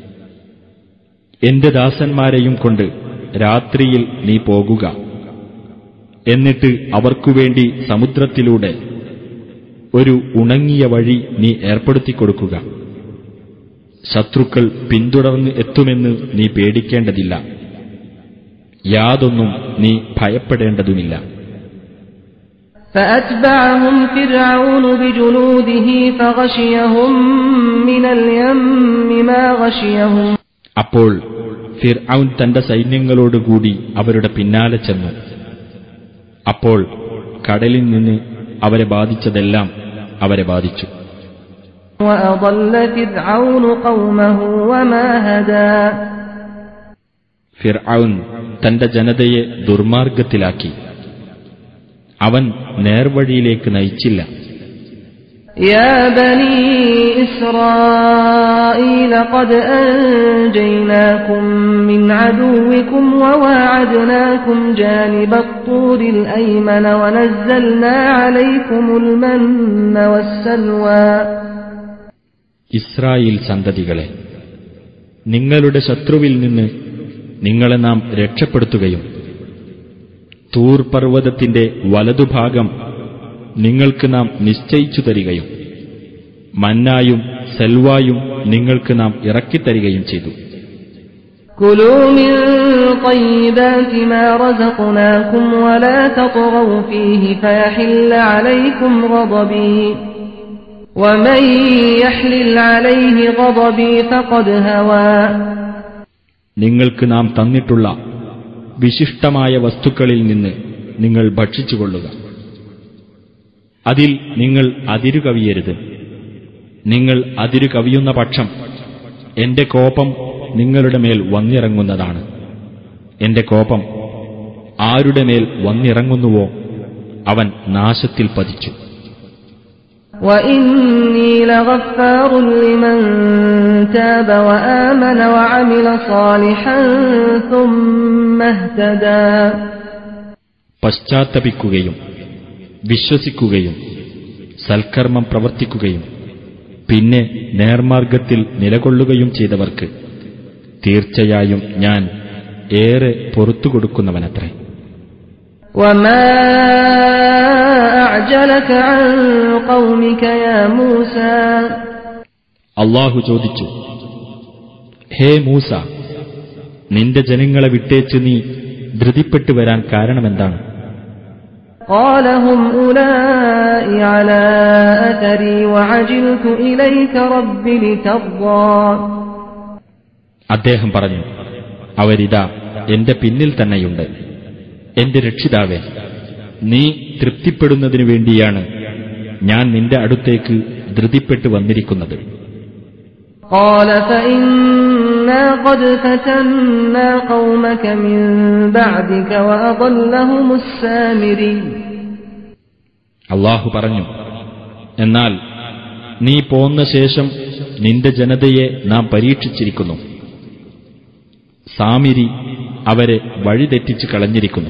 എന്റെ ദാസന്മാരെയും കൊണ്ട് രാത്രിയിൽ നീ പോകുക. എന്നിട്ട് അവർക്കുവേണ്ടി സമുദ്രത്തിലൂടെ ഒരു ഉണങ്ങിയ വഴി നീ ഏർപ്പെടുത്തിക്കൊടുക്കുക. ശത്രുക്കൾ പിന്തുടർന്ന് എത്തുമെന്ന് നീ പേടിക്കേണ്ടതില്ല, യാതൊന്നും നീ ഭയപ്പെടേണ്ടതുമില്ല.
فأتبعهم فرعون بجنوده فغشيهم من اليم ما غشيهم.
അപ്പോൾ ഫിർഔൻ തന്റെ സൈന്യങ്ങളോടുകൂടി അവരുടെ പിന്നാലെ ചെന്നു. അപ്പോൾ കടലിൽ നിന്ന് അവരെ ബാധിച്ചതെല്ലാം അവരെ ബാധിച്ചു.
وأضل فرعون قومه وما هدى.
ഫിർഔൻ തന്റെ ജനതയെ ദുർമാർഗത്തിലാക്കി. അവൻ നേർവഴിയിലേക്ക് നയിച്ചില്ല.
يا بني إسرائيل قد أنجيناكم من عدوكم وواعدناكم جانب الطور الأيمن ونزلنا عليكم المن والسلوى.
ഇസ്രായേൽ സന്തതികളെ, നിങ്ങളുടെ ശത്രുവിൽ നിന്ന് നിങ്ങളെ നാം രക്ഷപ്പെടുത്തുകയും തൂർ പർവ്വതത്തിന്റെ വലതുഭാഗം നിങ്ങൾക്ക് നാം നിശ്ചയിച്ചു തരികയും മന്നായും സെൽവായും നിങ്ങൾക്ക് നാം ഇറക്കിത്തരികയും ചെയ്തു.
كلوا من طيبات ما رزقناكم ولا تطغوا فيه فيحل عليكم غضبي ومن يحلل عليه غضبي فقد هوى.
നിങ്ങൾക്ക് നാം തന്നിട്ടുള്ള വിശിഷ്ടമായ വസ്തുക്കളിൽ നിന്ന് നിങ്ങൾ ഭക്ഷിച്ചുകൊള്ളുക. അതിൽ നിങ്ങൾ അതിരുകവിയരുത്. നിങ്ങൾ അതിരുകവിയുന്ന പക്ഷം എന്റെ കോപം നിങ്ങളുടെ മേൽ വന്നിറങ്ങുന്നതാണ്. എന്റെ കോപം ആരുടെ മേൽ വന്നിറങ്ങുന്നുവോ അവൻ നാശത്തിൽ പതിച്ചു.
وَإِنِّي لَغَفَّارٌ لِّمَن تَابَ وَآمَنَ وَعَمِلَ صَالِحًا ثُمَّ اهْتَدَى.
പശ്ചാത്തപിക്കുകയും വിശ്വസിക്കുകയും സൽക്കർമ്മം പ്രവർത്തിക്കുകയും പിന്നെ നേർമാർഗത്തിൽ നിലകൊള്ളുകയും ചെയ്തവർക്ക് തീർച്ചയായും ഞാൻ ഏറെ പൊറുത്തുകൊടുക്കുന്നവനത്രേ.
وَمَا أَعْجَلَكَ عَن قَوْمِكَ يَا مُوسَى.
അല്ലാഹു ചോദിച്ചു: ഹേ മൂസ, നിന്റെ ജനങ്ങളെ വിട്ടേച്ച് നീ ധൃതിപ്പെട്ടു വരാൻ കാരണമെന്താണ്?
قَالَ هُمْ أُولَئِكَ عَلَىٰ أَثَرِي وَعَجِلْتُ إِلَيْكَ رَبِّ لِتَرْضَىٰ.
അദ്ദേഹം പറഞ്ഞു, അവരിതാ എന്റെ പിന്നിൽ തന്നെയുണ്ട്. എന്റെ രക്ഷിതാവേ, നീ തൃപ്തിപ്പെടുന്നതിനു വേണ്ടിയാണ് ഞാൻ നിന്റെ അടുത്തേക്ക് ധൃതിപ്പെട്ടു വന്നിരിക്കുന്നത്.
قال فإنا قد فتنا قومك من بعدك وأضلهم السامري.
അല്ലാഹു പറഞ്ഞു, എന്നാൽ നീ പോന്ന ശേഷം നിന്റെ ജനതയെ നാം പരീക്ഷിച്ചിരിക്കുന്നു. സാമിരി അവരെ വഴിതെറ്റിച്ചു കളഞ്ഞിരിക്കുന്നു.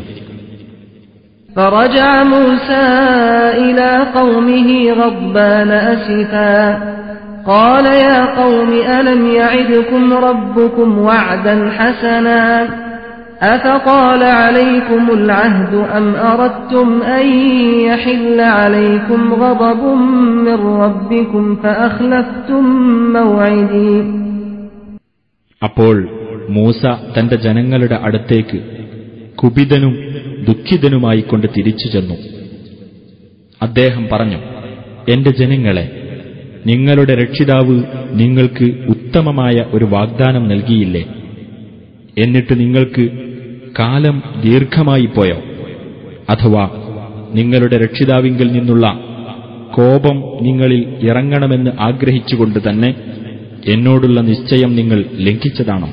فرجع موسى إلى قومه غضبان أسفا قال يا قوم ألم يعدكم ربكم وعدا حسنا أفطال عليكم العهد أم أردتم أن يحل عليكم غضب من ربكم فأخلفتم موعدي.
അപ്പോൾ മൂസ തന്റെ ജനങ്ങളുടെ അടുത്തേക്ക് കുപിതനും ദുഃഖിതനുമായിക്കൊണ്ട് തിരിച്ചു ചെന്നു. അദ്ദേഹം പറഞ്ഞു, എന്റെ ജനങ്ങളെ, നിങ്ങളുടെ രക്ഷിതാവ് നിങ്ങൾക്ക് ഉത്തമമായ ഒരു വാഗ്ദാനം നൽകിയില്ലേ? എന്നിട്ട് നിങ്ങൾക്ക് കാലം ദീർഘമായി പോയോ? അഥവാ നിങ്ങളുടെ രക്ഷിതാവിങ്കിൽ നിന്നുള്ള കോപം നിങ്ങളിൽ ഇറങ്ങണമെന്ന് ആഗ്രഹിച്ചുകൊണ്ട് തന്നെ എന്നോടുള്ള നിശ്ചയം നിങ്ങൾ ലംഘിച്ചതാണോ?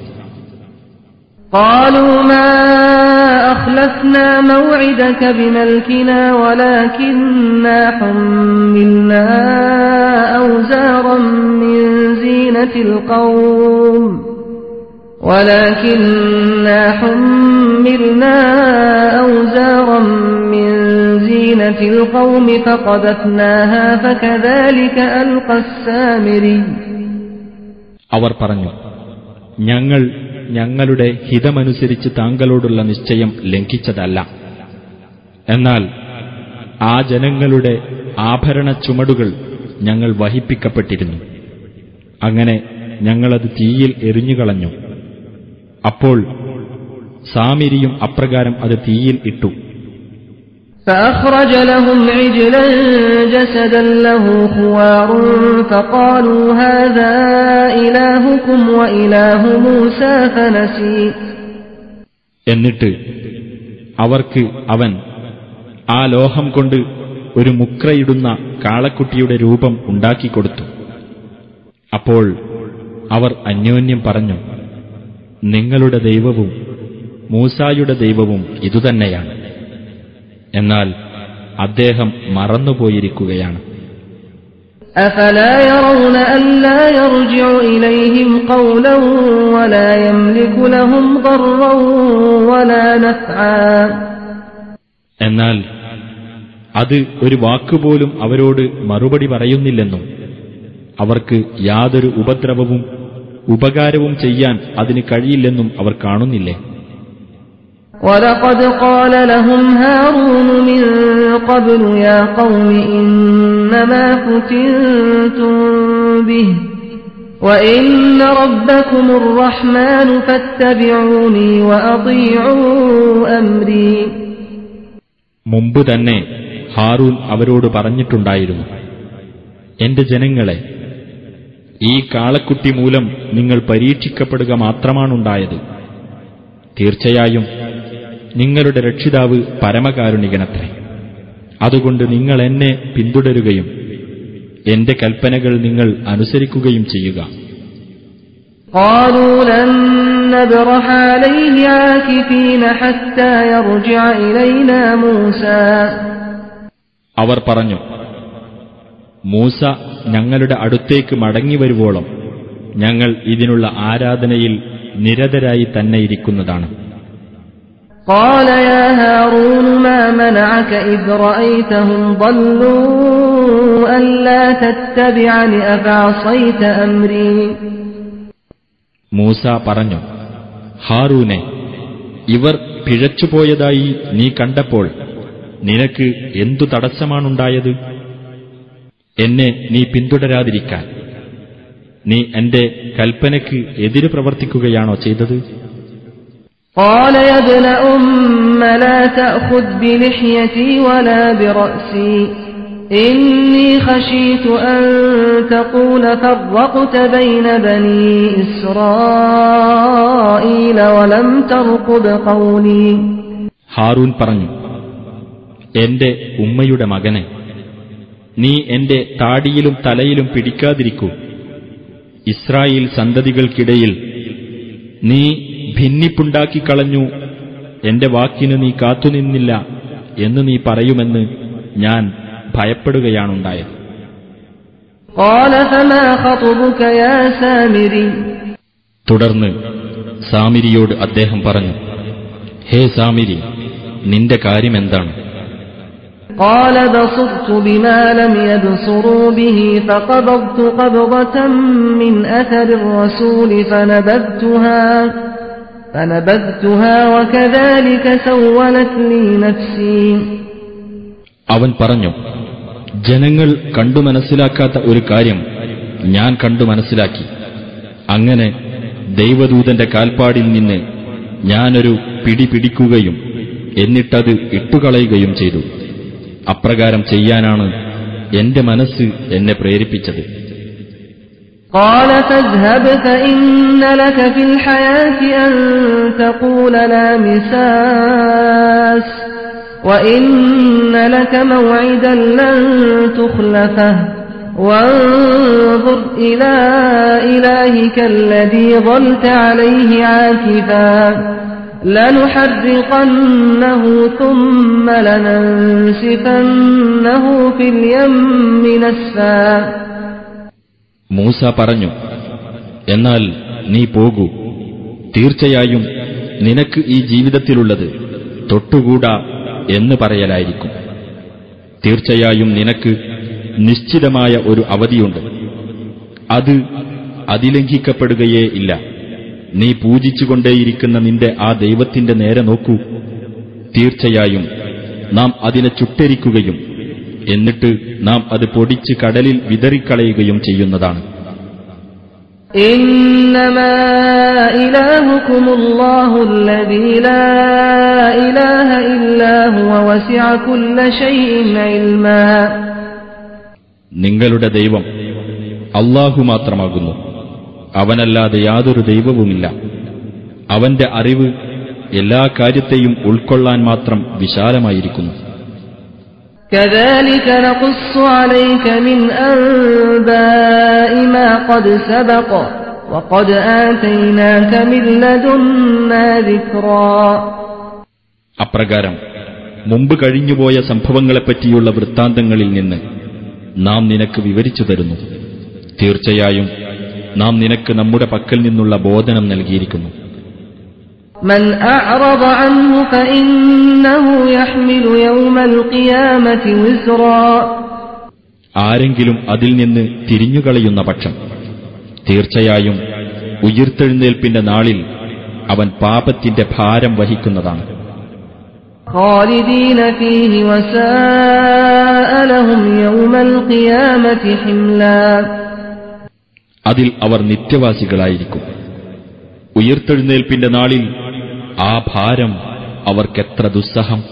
قالوا ما أخلفنا موعدك بملكنا ولكننا حملنا أوزارا من زينة القوم فقذفناها فكذلك ألقى السامري.
അവർ പറഞ്ഞു, ഞങ്ങളുടെ ഹിതമനുസരിച്ച് താങ്കളോടുള്ള നിശ്ചയം ലംഘിച്ചതല്ല. എന്നാൽ ആ ജനങ്ങളുടെ ആഭരണ ചുമടുകൾ ഞങ്ങൾ വഹിപ്പിക്കപ്പെട്ടിരുന്നു. അങ്ങനെ ഞങ്ങളത് തീയിൽ എറിഞ്ഞുകളഞ്ഞു. അപ്പോൾ സാമിരിയും അപ്രകാരം അത് തീയിൽ ഇട്ടു.
فأخرج لهم عجلا جسدا له خوار فقالوا هذا إلهكم وإله موسى فنسي.
എന്നിട്ട് അവർക്ക് അവൻ ആ ലോഹം കൊണ്ട് ഒരു മുക്രയിടുന്ന കാളക്കുട്ടിയുടെ രൂപം ഉണ്ടാക്കിക്കൊടുത്തു. അപ്പോൾ അവർ അന്യോന്യം പറഞ്ഞു, നിങ്ങളുടെ ദൈവവും മൂസായുടെ ദൈവവും ഇതുതന്നെയാണ്. എന്നാൽ അദ്ദേഹം മറന്നുപോയിരിക്കുകയാണ്.
أفلا يرون ألا يرجع إليهم قولا ولا يملك لهم ضرا ولا نفعا.
എന്നാൽ അത് ഒരു വാക്കുപോലും അവരോട് മറുപടി പറയുന്നില്ലെന്നും അവർക്ക് യാതൊരു ഉപദ്രവവും ഉപകാരവും ചെയ്യാൻ അതിന് കഴിയില്ലെന്നും അവർ കാണുന്നില്ലേ?
وَلَقَدْ قَالَ لَهُمْ هَارُونُ مِنْ قَبْلُ يَا قَوْمِ إِنَّمَا فُتِنْتُمْ بِهِ وَإِنَّ رَبَّكُمُ الرَّحْمَنُ فَاتَّبِعُونِي وَأَطِيعُوا أَمْرِي.
മുമ്പ് തന്നെ ഹാറൂൻ അവരോട് പറഞ്ഞിട്ടുണ്ടായിരുന്നു, എന്റെ ജനങ്ങളെ, ഈ കാളക്കുട്ടി മൂലം നിങ്ങൾ പരീക്ഷിക്കപ്പെടുക മാത്രമാണുണ്ടായത്. തീർച്ചയായും നിങ്ങളുടെ രക്ഷിതാവ് പരമകാരുണികനത്രേ. അതുകൊണ്ട് നിങ്ങൾ എന്നെ പിന്തുടരുകയും എന്റെ കൽപ്പനകൾ നിങ്ങൾ അനുസരിക്കുകയും ചെയ്യുക.
قالوا لن نبرح عليه عاكفين حتى يرجع إلينا موسى.
അവർ പറഞ്ഞു, മൂസ ഞങ്ങളുടെ അടുത്തേക്ക് മടങ്ങിവരുവോളം ഞങ്ങൾ ഇതിനുള്ള ആരാധനയിൽ നിരതരായി തന്നെ ഇരിക്കുന്നതാണ്.
قال يا هارون ما منعك إذ رأيتهم ضلوا ألا تتبعني أفعصيت أمري.
മൂസ പറഞ്ഞു, ഹാറൂനെ, ഇവർ പിഴച്ചുപോയതായി നീ കണ്ടപ്പോൾ നിനക്ക് എന്തു തടസ്സമാണുണ്ടായത്? എന്നെ നീ പിന്തുടരാതിരിക്കാൻ നീ എന്റെ കൽപ്പനയ്ക്ക് എതിര് പ്രവർത്തിക്കുകയാണോ ചെയ്തത്?
قال يا ابن أم لا تأخذ بلحيتي ولا برأسي إني خشيت أن تقول فرقت بين بني إسرائيل ولم ترقب قولي.
ഹാറൂൻ പറഞ്ഞു, എന്റെ ഉമ്മയുടെ മകനെ, നീ എന്റെ താടിയിലും തലയിലും പിടിക്കാതിരിക്കൂ. ഇസ്രായേൽ സന്തതികൾക്കിടയിൽ നീ ഭിന്നിപ്പുണ്ടാക്കിക്കളഞ്ഞു, എന്റെ വാക്കിന് നീ കാത്തുനിന്നില്ല എന്ന് നീ പറയുമെന്ന് ഞാൻ ഭയപ്പെടുകയാണുണ്ടായത്. തുടർന്ന് സാമിരിയോട് അദ്ദേഹം പറഞ്ഞു, ഹേ സാമിരി, നിന്റെ കാര്യമെന്താണ്?
قال بصرت بما لم يبصروا به فقبضت قبضة من أثر الرسول فنبذتها وكذلك سولت لي نفسي.
അവൻ പറഞ്ഞു, ജനങ്ങൾ കണ്ടു മനസ്സിലാക്കാത്ത ഒരു കാര്യം ഞാൻ കണ്ടു മനസ്സിലാക്കി. അങ്ങനെ ദൈവദൂതന്റെ കാൽപ്പാടിൽ നിന്ന് ഞാനൊരു പിടി പിടിക്കുകയും എന്നിട്ടത് ഇട്ടുകളയുകയും ചെയ്തു. അപ്രകാരം ചെയ്യാനാണ് എന്റെ മനസ്സ് എന്നെ പ്രേരിപ്പിച്ചത്.
قال فاذهب فإن لك في الحياة أن تقول لا مساس وإن لك موعدا لن تخلفه وانظر إلى إلهك الذي ظلت عليه عاكفا لنحرقنه ثم لننسفنه في اليم نسفا.
മൂസ പറഞ്ഞു, എന്നാൽ നീ പോകൂ, തീർച്ചയായും നിനക്ക് ഈ ജീവിതത്തിലുള്ളത് തൊട്ടുകൂടാ എന്ന് പറയലായിരിക്കും. തീർച്ചയായും നിനക്ക് നിശ്ചിതമായ ഒരു അവധിയുണ്ട്, അത് അതിലംഘിക്കപ്പെടുകയേ ഇല്ല. നീ പൂജിച്ചുകൊണ്ടേയിരിക്കുന്ന നിന്റെ ആ ദൈവത്തിന്റെ നേരെ നോക്കൂ. തീർച്ചയായും നാം അതിനെ ചുട്ടരിക്കുകയും എന്നിട്ട് നാം അത് പൊടിച്ച് കടലിൽ വിതറിക്കളയുകയും ചെയ്യുന്നതാണ്.
ഇന്നമാ ഇലാഹുകുമുല്ലാഹു അല്ലദീ ലാ ഇലാഹ ഇല്ലാ ഹുവ വസിഅ കുല്ല ശൈഇൻ ഇൽമാ.
നിങ്ങളുടെ ദൈവം അല്ലാഹു മാത്രമാകുന്നു, അവനല്ലാതെ യാതൊരു ദൈവവുമില്ല. അവന്റെ അറിവ് എല്ലാ കാര്യത്തെയും ഉൾക്കൊള്ളാൻ മാത്രം വിശാലമായിരിക്കുന്നു.
كذلك نقص عليك من أنباء ما قد سبق وقد آتيناك من لدنا ذكرا.
അപ്രകാരം മുമ്പ് കഴിഞ്ഞുപോയ സംഭവങ്ങളെപ്പറ്റിയുള്ള വൃത്താന്തങ്ങളിൽ നിന്ന് നാം നിനക്ക് വിവരിച്ചു തരുന്നു. തീർച്ചയായും നാം നിനക്ക് നമ്മുടെ പക്കൽ നിന്നുള്ള ബോധനം നൽകിയിരിക്കുന്നു.
من أعرض عنه فإنه يحمل يوم القيامة وزرا.
ആരെങ്കിലും അതിൽ നിന്ന് തിരിഞ്ഞുകളയുന്ന പക്ഷം തീർച്ചയായും ഉയിർത്തെഴുന്നേൽപ്പിന്റെ നാളിൽ അവൻ പാപത്തിന്റെ ഭാരം വഹിക്കുന്നതാണ്.
خالدين فيه وساء لهم يوم القيامة حملا.
അതിൽ അവർ നിത്യവാസികളായിരിക്കും. ഉയിർത്തെഴുന്നേൽപ്പിന്റെ നാളിൽ ആ ഭാരം അവർക്കെത്ര ദുസ്സഹം.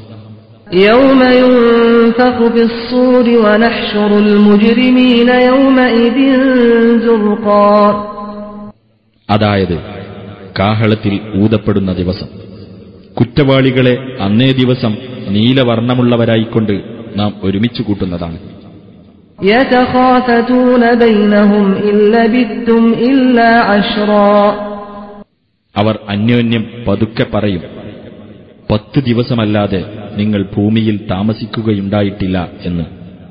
يوم ينفخ في الصور ونحشر المجرمين يومئذ زرقا.
അതായത് കാഹളത്തിൽ ഊതപ്പെടുന്ന ദിവസം കുറ്റവാളികളെ അന്നേ ദിവസം നീലവർണ്ണമുള്ളവരായിക്കൊണ്ട് നാം ഒരുമിച്ചു കൂട്ടുന്നതാണ്.
يتخافتون بينهم إن لبثتم إلا عشرا.
അവർ അന്യോന്യം പതുക്കെ പറയും, 10 ദിവസമല്ലാതെ നിങ്ങൾ ഭൂമിയിൽ താമസിക്കുകയുണ്ടായിട്ടില്ല എന്ന്.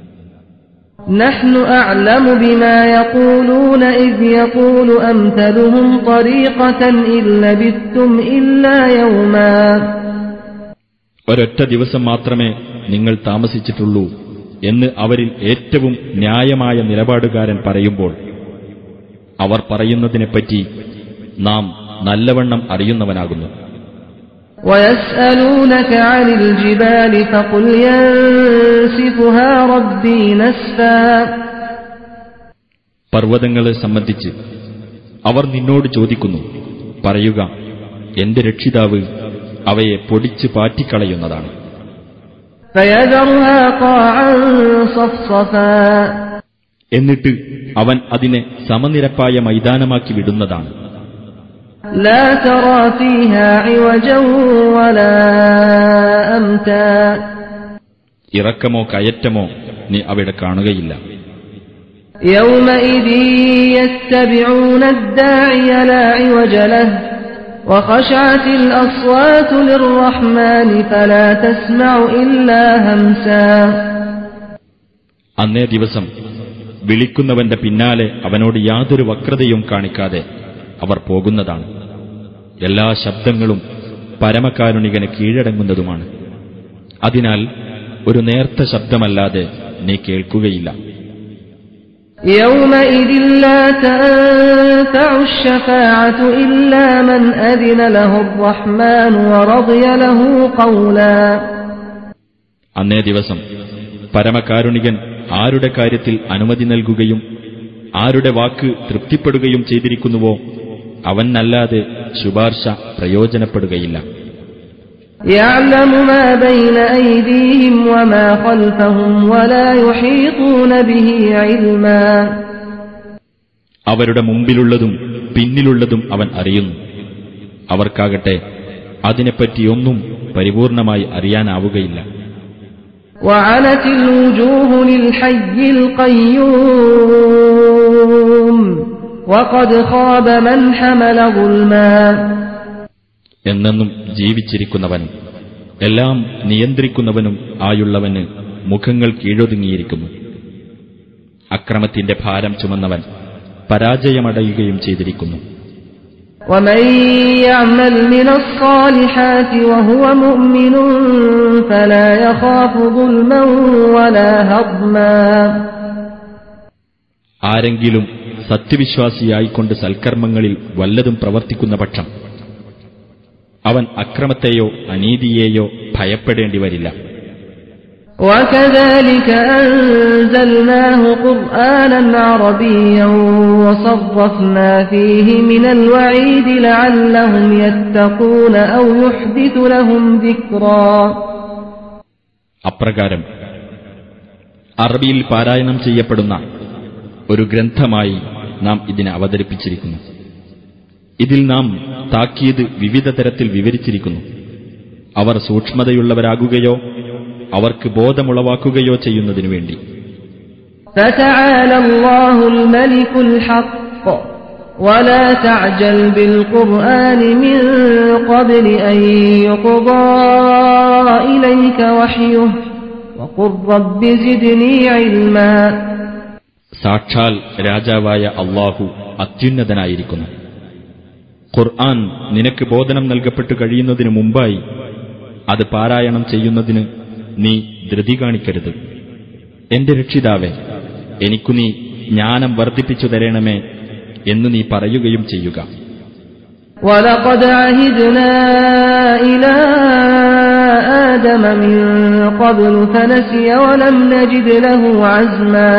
نحن أعلم بما يقولون إذ يقول أمثلهم طريقة إن لبثتم إلا يوما.
ഒരൊറ്റ ദിവസം മാത്രമേ നിങ്ങൾ താമസിച്ചിട്ടുള്ളൂ എന്ന് അവരിൽ ഏറ്റവും ന്യായമായ നിലപാടുകാരൻ പറയുമ്പോൾ അവർ പറയുന്നതിനെപ്പറ്റി നാം നല്ലവണ്ണം അറിയുന്നവനാകുന്നു.
ويسألونك عن الجبال فقل ينسفها ربي نسفا.
പർവ്വതങ്ങളെ സംബന്ധിച്ച് അവർ നിന്നോട് ചോദിക്കുന്നു, പറയുക, എന്റെ രക്ഷിതാവ് അവയെ പൊടിച്ച് പാറ്റിക്കളയുന്നതാണ്.
فيذرها قاعا صفصفا
എന്നിട്ട് അവൻ അതിനെ സമനിരപ്പായ മൈതാനമാക്കി വിടുന്നതാണ്.
لا ترى فيها عوجا ولا أمتا
ഇറക്കമോ കയറ്റമോ നീ അവിടെ കാണുകയില്ല.
يومئذ يتبعون الداعي لا عوج له وخشعت الأصوات للرحمن فلا تسمع إلا همسا
അന്നേ ദിവസം വിളിക്കുന്നവന്റെ പിന്നാലെ അവനോട് യാതൊരു വക്രതയും കാണിക്കാതെ അവർ പോകുന്നതാണ്. എല്ലാ ശബ്ദങ്ങളും പരമകാരുണികന് കീഴടങ്ങുന്നതുമാണ്. അതിനാൽ ഒരു നേർത്ത ശബ്ദമല്ലാതെ നീ കേൾക്കുകയില്ല.
يومئذ لا تنفع الشفاعة إلا من أذن له الرحمن ورضي له قولا
അന്നേ ദിവസം പരമകാരുണികൻ ആരുടെ കാര്യത്തിൽ അനുമതി നൽകുകയും ആരുടെ വാക്ക് തൃപ്തിപ്പെടുകയും ചെയ്തിരിക്കുന്നുവോ അവനല്ലാതെ ശുപാർശ പ്രയോജനപ്പെടുകയില്ല.
يعلم ما بين أيديهم وما خلفهم ولا يحيطون به علما
അവരുടെ മുമ്പിലുള്ളതും പിന്നിലുള്ളതും അവൻ അറിയുന്നു. അവർക്കാകട്ടെ അതിനെപ്പറ്റിയൊന്നും പരിപൂർണമായി അറിയാനാവുകയില്ല.
وعنت الوجوه للحي القيوم وقد خاب من حمل ظلما
എന്നെന്നും ജീവിച്ചിരിക്കുന്നവനും എല്ലാം നിയന്ത്രിക്കുന്നവനും ആയുള്ളവന് മുഖങ്ങൾ കീഴൊതുങ്ങിയിരിക്കുന്നു. അക്രമത്തിന്റെ ഭാരം ചുമന്നവൻ പരാജയമടയുകയും ചെയ്തിരിക്കുന്നു.
ومن يعمل من الصالحات وهو مؤمن فلا يخاف ظلما ولا هضما
ആരെങ്കിലും സത്യവിശ്വാസിയായിക്കൊണ്ട് സൽക്കർമ്മങ്ങളിൽ വല്ലതും പ്രവർത്തിക്കുന്ന പക്ഷം അവൻ അക്രമത്തെയോ അനീതിയെയോ ഭയപ്പെടേണ്ടി വരില്ല.
وكذلك أنزلناه قرآنا عربيا وصرفنا فيه من الوعيد لعلهم يتقون أو يحدث لهم ذكرا
അപ്രകാരം അറബിയിൽ പാരായണം ചെയ്യപ്പെടുന്ന ഒരു ഗ്രന്ഥമായി നാം ഇതിനെ അവതരിപ്പിച്ചിരിക്കുന്നു. ഇതിൽ നാം താക്കീത് വിവിധ തരത്തിൽ വിവരിച്ചിരിക്കുന്നു. അവർ സൂക്ഷ്മതയുള്ളവരാകുകയോ അവർക്ക് ബോധമുളവാക്കുകയോ ചെയ്യുന്നതിനു വേണ്ടി.
فتعالى الله الملك الحق ولا تعجل بالقرآن من قبل أن يقضى إليك وحيه وقل رب زدني علما
സാക്ഷാൽ രാജാവായ അല്ലാഹു അത്യുന്നതനായിരിക്കുന്നു. ഖുർആൻ നിനക്ക് ബോധനം നൽകപ്പെട്ടു കഴിയുന്നതിനു മുമ്പായി അത് പാരായണം ചെയ്യുന്നതിന് നീ ധൃതി കാണിക്കരുത്. എന്റെ രക്ഷിതാവേ, എനിക്കു നീ ജ്ഞാനം വർദ്ധിപ്പിച്ചു തരണമേ എന്ന് നീ പറയുകയും ചെയ്യുക.
وَلَقَدْ عَهِدْنَا إِلَى آدَمَ مِنْ قَبْلُ فَنَسِيَ وَلَمْ نَجِدْ لَهُ عَزْمًا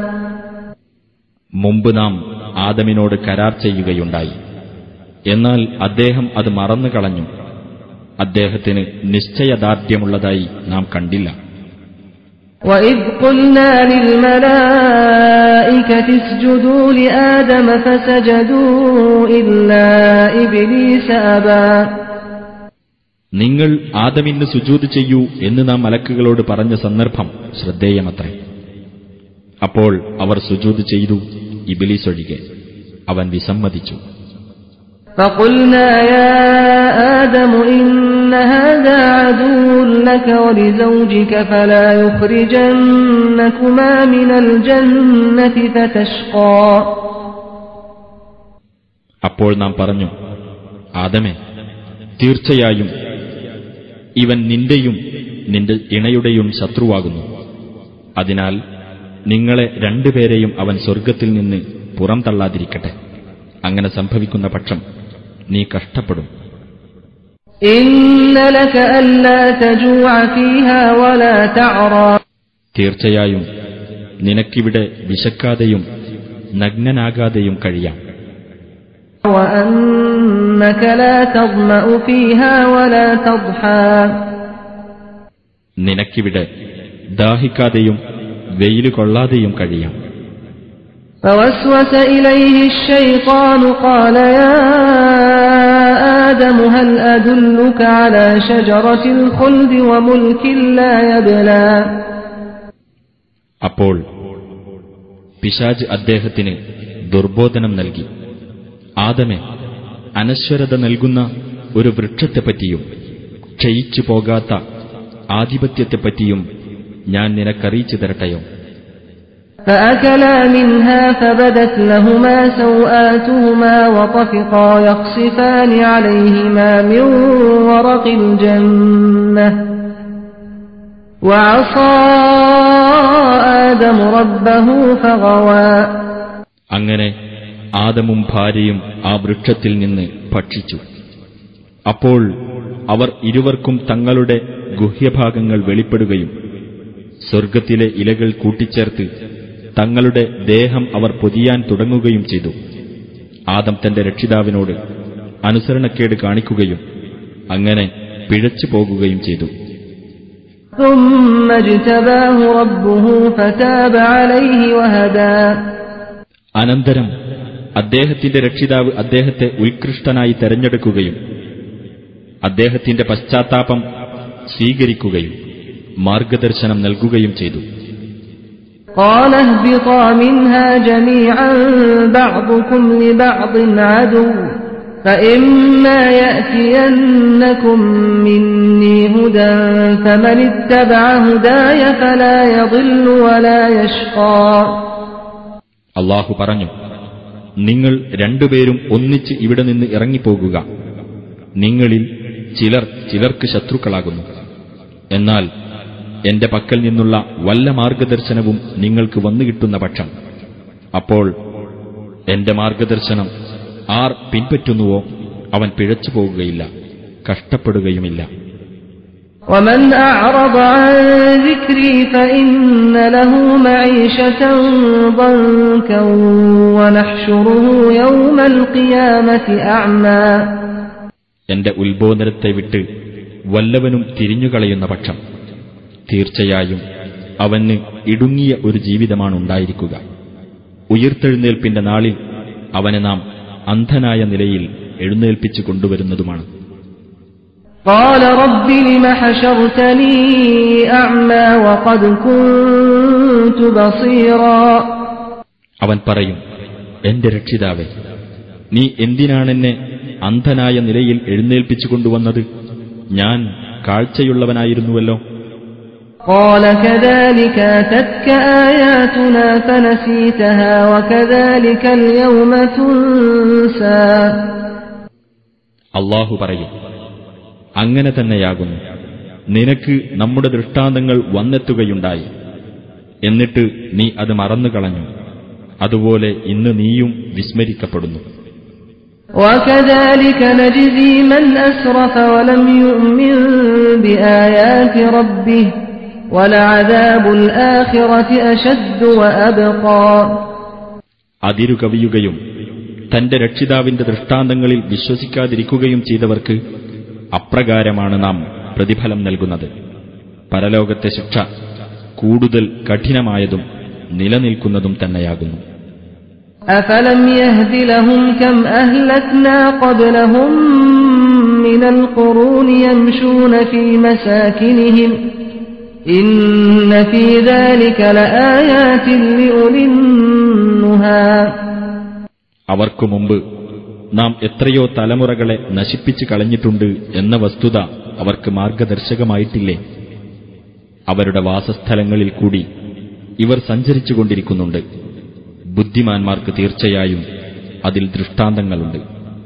മുമ്പ് നാം ആദമിനോട് കരാർ ചെയ്യുകയുണ്ടായി. എന്നാൽ അദ്ദേഹം അത് മറന്നുകളഞ്ഞു. അദ്ദേഹത്തിന് നിശ്ചയദാർഢ്യമുള്ളതായി നാം കണ്ടില്ല.
وَإِذْ قُلْنَا لِلْمَلَائِكَةِ اسْجُدُوا لِآدَمَ فَسَجَدُوا إِلَّا إِبْلِيسَ أَبَى
നിങ്ങൾ ആദമിന് സുജൂദ് ചെയ്യൂ എന്ന് നാം മലക്കുകളോട് പറഞ്ഞ സന്ദർഭം ശ്രദ്ധേയമത്രേ. അപ്പോൾ അവർ സുജൂദ് ചെയ്തു, ഇബ്ലീസ് ഒഴികെ. അവൻ വിസമ്മതിച്ചു.
فَقُلْنَا يَا آدَمُ إِنَّ هَذَا عَدُوٌّ لَكَ وَلِزَوْجِكَ فَلَا يُخْرِجَنَّكُمَا مِنَ الْجَنَّةِ فَتَشْقَى
അപ്പോൾ നാം പറഞ്ഞു, ആദമേ, തീർച്ചയായും ഇവൻ നിന്റെയും നിന്റെ ഇണയുടെയും ശത്രുവാകുന്നു. അതിനാൽ നിങ്ങളെ രണ്ടുപേരെയും അവൻ സ്വർഗ്ഗത്തിൽ നിന്ന് പുറംതള്ളാതിരിക്കട്ടെ. അങ്ങനെ സംഭവിക്കുന്ന പക്ഷം നീ കഷ്ടപ്പെടും.
إِنَّ لَكَ أَلَّا تَجُوعَ فِيهَا وَلَا تَعْرَى
തീർച്ചയായും നിനക്കിവിടെ വിശക്കാതെയും നഗ്നനാകാതെയും കഴിയാം.
وَأَنَّكَ لَا تَظْمَأُ فِيهَا وَلَا تَضْحَى
നിനക്കിവിടെ ദാഹിക്കാതെയും വെയില് കൊള്ളാതെയും കഴിയാം.
فوسوس إليه الشيطان قال يا آدم هل أدلك على شجرة الخلد وملك لا يبلى.
അപ്പോൾ പിശാച് അദ്ദേഹത്തിന് ദുർബോധനം നൽകി, ആദമേ, അനശ്വരത നൽകുന്ന ഒരു വൃക്ഷത്തെപ്പറ്റിയും ക്ഷയിച്ചു പോകാത്ത ആധിപത്യത്തെപ്പറ്റിയും ഞാൻ നിനക്കറിയിച്ചു തരട്ടെയോ?
فأكلا منها فبدت لهما سوآتهما وطفقا يخصفان عليهما من ورق الجنة وعصى آدم ربه فغوى.
അങ്ങനെ ആദമും ഭാര്യയും ആ വൃക്ഷത്തിൽ നിന്ന് ഭക്ഷിച്ചു. അപ്പോൾ അവർ ഇരുവർക്കും തങ്ങളുടെ ഗുഹ്യഭാഗങ്ങൾ വെളിപ്പെടുകയും സ്വർഗ്ഗത്തിലെ ഇലകൾ കൂട്ടിച്ചേർത്ത് തങ്ങളുടെ ദേഹം അവർ പൊതിയാൻ തുടങ്ങുകയും ചെയ്തു. ആദം തന്റെ രക്ഷിതാവിനോട് അനുസരണക്കേട് കാണിക്കുകയും അങ്ങനെ പിഴച്ചു പോകുകയും ചെയ്തു. അനന്തരം അദ്ദേഹത്തിന്റെ രക്ഷിതാവ് അദ്ദേഹത്തെ ഉത്കൃഷ്ടനായി തെരഞ്ഞെടുക്കുകയും അദ്ദേഹത്തിന്റെ പശ്ചാത്താപം സ്വീകരിക്കുകയും മാർഗദർശനം നൽകുകയും ചെയ്തു.
قال اهبطا منها جميعا بعضكم لبعض عدو فإما يأتينكم مني هدى فمن اتبع هداي فلا يضل ولا يشقى.
അല്ലാഹു പറഞ്ഞു, നിങ്ങൾ രണ്ടുപേരും ഒന്നിച്ച് ഇവിടെ നിന്ന് ഇറങ്ങിപ്പോകുക. നിങ്ങളിൽ ചിലർ ചിലർക്ക് ശത്രുക്കളാകുന്നു. എന്നാൽ എന്റെ പക്കൽ നിന്നുള്ള വല്ല മാർഗദർശനവും നിങ്ങൾക്ക് വന്നുകിട്ടുന്ന പക്ഷം അപ്പോൾ എന്റെ മാർഗദർശനം ആർ പിൻപറ്റുന്നുവോ അവൻ പിഴച്ചു പോകുകയില്ല, കഷ്ടപ്പെടുകയുമില്ല.
ومن أعرض عن ذكري فإن له معيشة ضنكا ونحشره يوم القيامة أعمى.
എന്റെ ഉത്ബോധനത്തെ വിട്ട് വല്ലവനും തിരിഞ്ഞുകളയുന്ന പക്ഷം തീർച്ചയായും അവന് ഇടുങ്ങിയ ഒരു ജീവിതമാണുണ്ടായിരിക്കുക. ഉയിർത്തെഴുന്നേൽപ്പിന്റെ നാളിൽ അവനെ നാം അന്ധനായ നിലയിൽ എഴുന്നേൽപ്പിച്ചു കൊണ്ടുവരുന്നതുമാണ്.
قال رب لم حشرتني أعمى وقد كنت بصيرا.
അവൻ പറയും, എന്റെ രക്ഷിതാവേ, നീ എന്തിനാണെന്നെ അന്ധനായ നിലയിൽ എഴുന്നേൽപ്പിച്ചു കൊണ്ടുവന്നത്? ഞാൻ കാഴ്ചയുള്ളവനായിരുന്നുവല്ലോ.
قال كذلك أتتك آياتنا فنسيتها وكذلك اليوم تنسى.
അല്ലാഹു പറയും, അങ്ങനെ തന്നെയാകുന്നു. നിനക്ക് നമ്മുടെ ദൃഷ്ടാന്തങ്ങൾ വന്നെത്തുകയുണ്ടായി, എന്നിട്ട് നീ അത് മറന്നുകളഞ്ഞു. അതുപോലെ ഇന്ന് നീയും വിസ്മരിക്കപ്പെടുന്നു.
وكذلك نجزي من أسرف ولم يؤمن بآيات ربه ولعذاب الآخرة أشد وأبقى.
അതിരുകവിയുകയും തന്റെ രക്ഷിതാവിന്റെ ദൃഷ്ടാന്തങ്ങളിൽ വിശ്വസിക്കാതിരിക്കുകയും ചെയ്തവർക്ക് അപ്രകാരമാണ് നാം പ്രതിഫലം നൽകുന്നത്. പരലോകത്തെ ശിക്ഷ കൂടുതൽ കഠിനമായതും നിലനിൽക്കുന്നതും തന്നെയാകുന്നു.
أفلم يهد لهم كم أهلكنا قبلهم من القرون يمشون في مساكنهم إن في ذلك لآيات لأولي النهى.
അവർക്കു മുമ്പ് നാം എത്രയോ തലമുറകളെ നശിപ്പിച്ചു കളഞ്ഞിട്ടുണ്ട് എന്ന വസ്തുത അവർക്ക് മാർഗദർശകമായിട്ടില്ലേ? അവരുടെ വാസസ്ഥലങ്ങളിൽ കൂടി ഇവർ സഞ്ചരിച്ചുകൊണ്ടിരിക്കുന്നുണ്ട്. ബുദ്ധിമാന്മാർക്ക് തീർച്ചയായും അതിൽ ദൃഷ്ടാന്തങ്ങളുണ്ട്.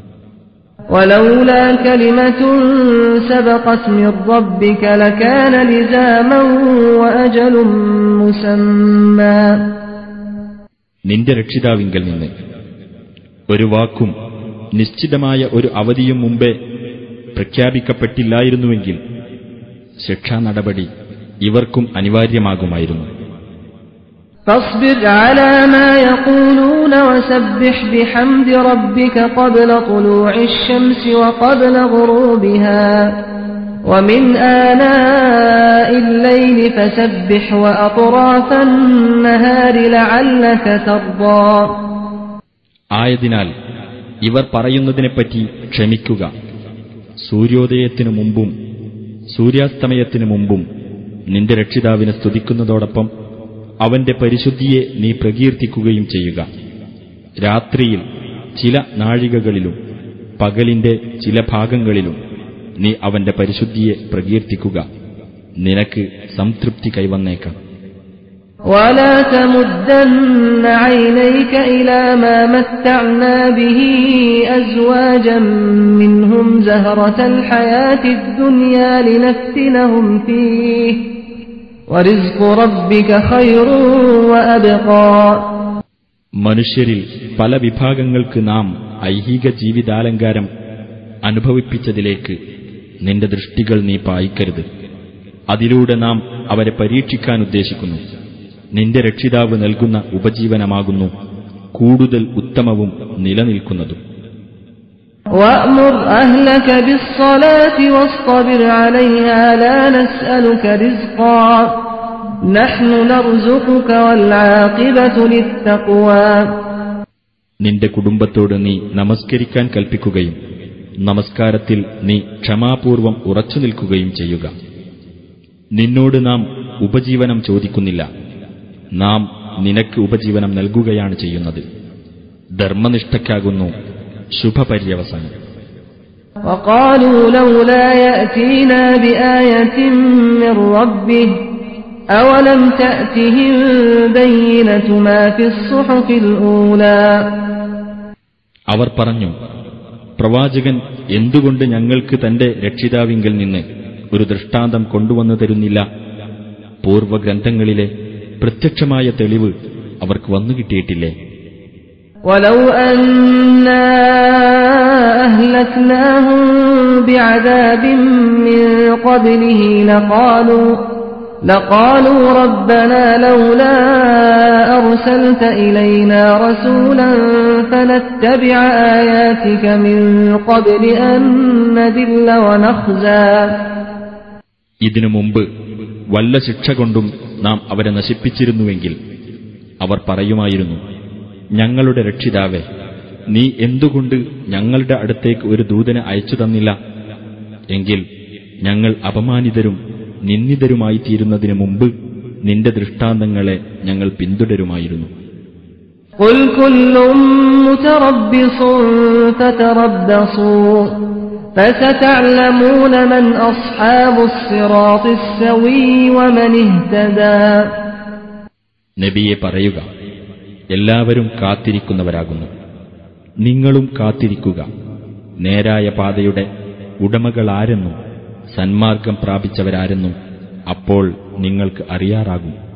ولولا كلمة سبقت من ربك لكان لزاما وأجل مسمى.
നിന്റെ രക്ഷിതാവിങ്കൽ നിന്ന് ഒരു വാക്കും നിശ്ചിതമായ ഒരു അവധിയും മുമ്പേ പ്രഖ്യാപിക്കപ്പെട്ടില്ലായിരുന്നുവെങ്കിൽ ശിക്ഷാ നടപടി ഇവർക്കും അനിവാര്യമാകുമായിരുന്നു.
فاصبر على ما يقولون وسبح بحمد ربك قبل طلوع الشمس وقبل غروبها ومن آناء الليل فسبح وأطراف النهار لعلك ترضى.
ആയതിനാൽ ഇവർ പറയുന്നതിനെപ്പറ്റി ക്ഷമിക്കുക. സൂര്യോദയത്തിനു മുമ്പും സൂര്യാസ്തമയത്തിനു മുമ്പും നിന്റെ രക്ഷിതാവിനെ സ്തുതിക്കുന്നതോടൊപ്പം അവന്റെ പരിശുദ്ധിയെ നീ പ്രകീർത്തിക്കുകയും ചെയ്യുക. രാത്രിയിൽ ചില നാഴികകളിലും പകലിന്റെ ചില ഭാഗങ്ങളിലും നീ അവന്റെ പരിശുദ്ധിയെ പ്രകീർത്തിക്കുക. നിനക്ക് സംതൃപ്തി കൈവന്നേക്കാം.
ولا تمدن عينيك إلى ما متعنا به أزواجا منهم زهرة الحياة الدنيا لنفتنهم فيه ورزق ربك خير وأبقى.
മനുഷ്യരിൽ പല വിഭാഗങ്ങൾക്ക് നാം ഐഹിക ജീവിതാലങ്കാരം അനുഭവിപ്പിച്ചതിലേക്ക് നിന്റെ ദൃഷ്ടികൾ നീ പായിക്കരുത്. അതിലൂടെ നാം അവരെ പരീക്ഷിക്കാൻ ഉദ്ദേശിക്കുന്നു. നിന്റെ രക്ഷിതാവ് നൽകുന്ന ഉപജീവനമാകുന്നു കൂടുതൽ ഉത്തമവും നിലനിൽക്കുന്നതും.
وأمر أهلك بالصلاة واصطبر عليها لا نسألك رزقا نحن نرزقك والعاقبة للتقوى.
നിന്റെ കുടുംബത്തോട് നീ നമസ്കരിക്കാൻ കൽപ്പിക്കുകയും നമസ്കാരത്തിൽ നീ ക്ഷമാപൂർവം ഉറച്ചു നിൽക്കുകയും ചെയ്യുക. നിന്നോട് നാം ഉപജീവനം ചോദിക്കുന്നില്ല, നാം നിനക്ക് ഉപജീവനം നൽകുകയാണ് ചെയ്യുന്നത്. ധർമ്മനിഷ്ഠയ്ക്കാകുന്നു ശുഭപര്യവസാനം.
وقالوا لولا يأتينا بآية من ربه أولم تأتهم بينة ما في الصحف الأولى.
അവർ പറഞ്ഞു, പ്രവാചകൻ എന്തുകൊണ്ട് ഞങ്ങൾക്ക് തന്റെ രക്ഷിതാവിങ്കൽ നിന്ന് ഒരു ദൃഷ്ടാന്തം കൊണ്ടുവന്നു തരുന്നില്ല? പൂർവഗ്രന്ഥങ്ങളിലെ പ്രത്യക്ഷമായ തെളിവ് അവർക്ക് വന്നുകിട്ടിയിട്ടില്ലേ?
ولو أنا أهلكناهم بعذاب من قبله لقالوا ربنا لولا أرسلت إلينا رسولا فنتبع آياتك من قبل أن نذل ونخزى.
ഇതിനു മുമ്പ് വല്ല ശിക്ഷ കൊണ്ടും നാം അവരെ നശിപ്പിച്ചിരുന്നുവെങ്കിൽ അവർ പറയുമായിരുന്നു, ഞങ്ങളുടെ രക്ഷിതാവേ, നീ എന്തുകൊണ്ട് ഞങ്ങളുടെ അടുത്തേക്ക് ഒരു ദൂതനെ അയച്ചു തന്നില്ല? എങ്കിൽ ഞങ്ങൾ അപമാനിതരും നിന്ദിതരുമായി തീരുന്നതിനു മുമ്പ് നിന്റെ ദൃഷ്ടാന്തങ്ങളെ ഞങ്ങൾ പിന്തുടരുമായിരുന്നു.
قل كل متربص فتربصوا فستعلمون من أصحاب الصراط السوي ومن اهتدى.
നബിയെ പറയുക, എല്ലാവരും കാത്തിരിക്കുന്നവരാകുന്നു. നിങ്ങളും കാത്തിരിക്കുക. നേരായ പാതയുടെ ഉടമകളാരെന്നും സന്മാർഗം പ്രാപിച്ചവരാരെന്നും അപ്പോൾ നിങ്ങൾക്ക് അറിയാറാകും.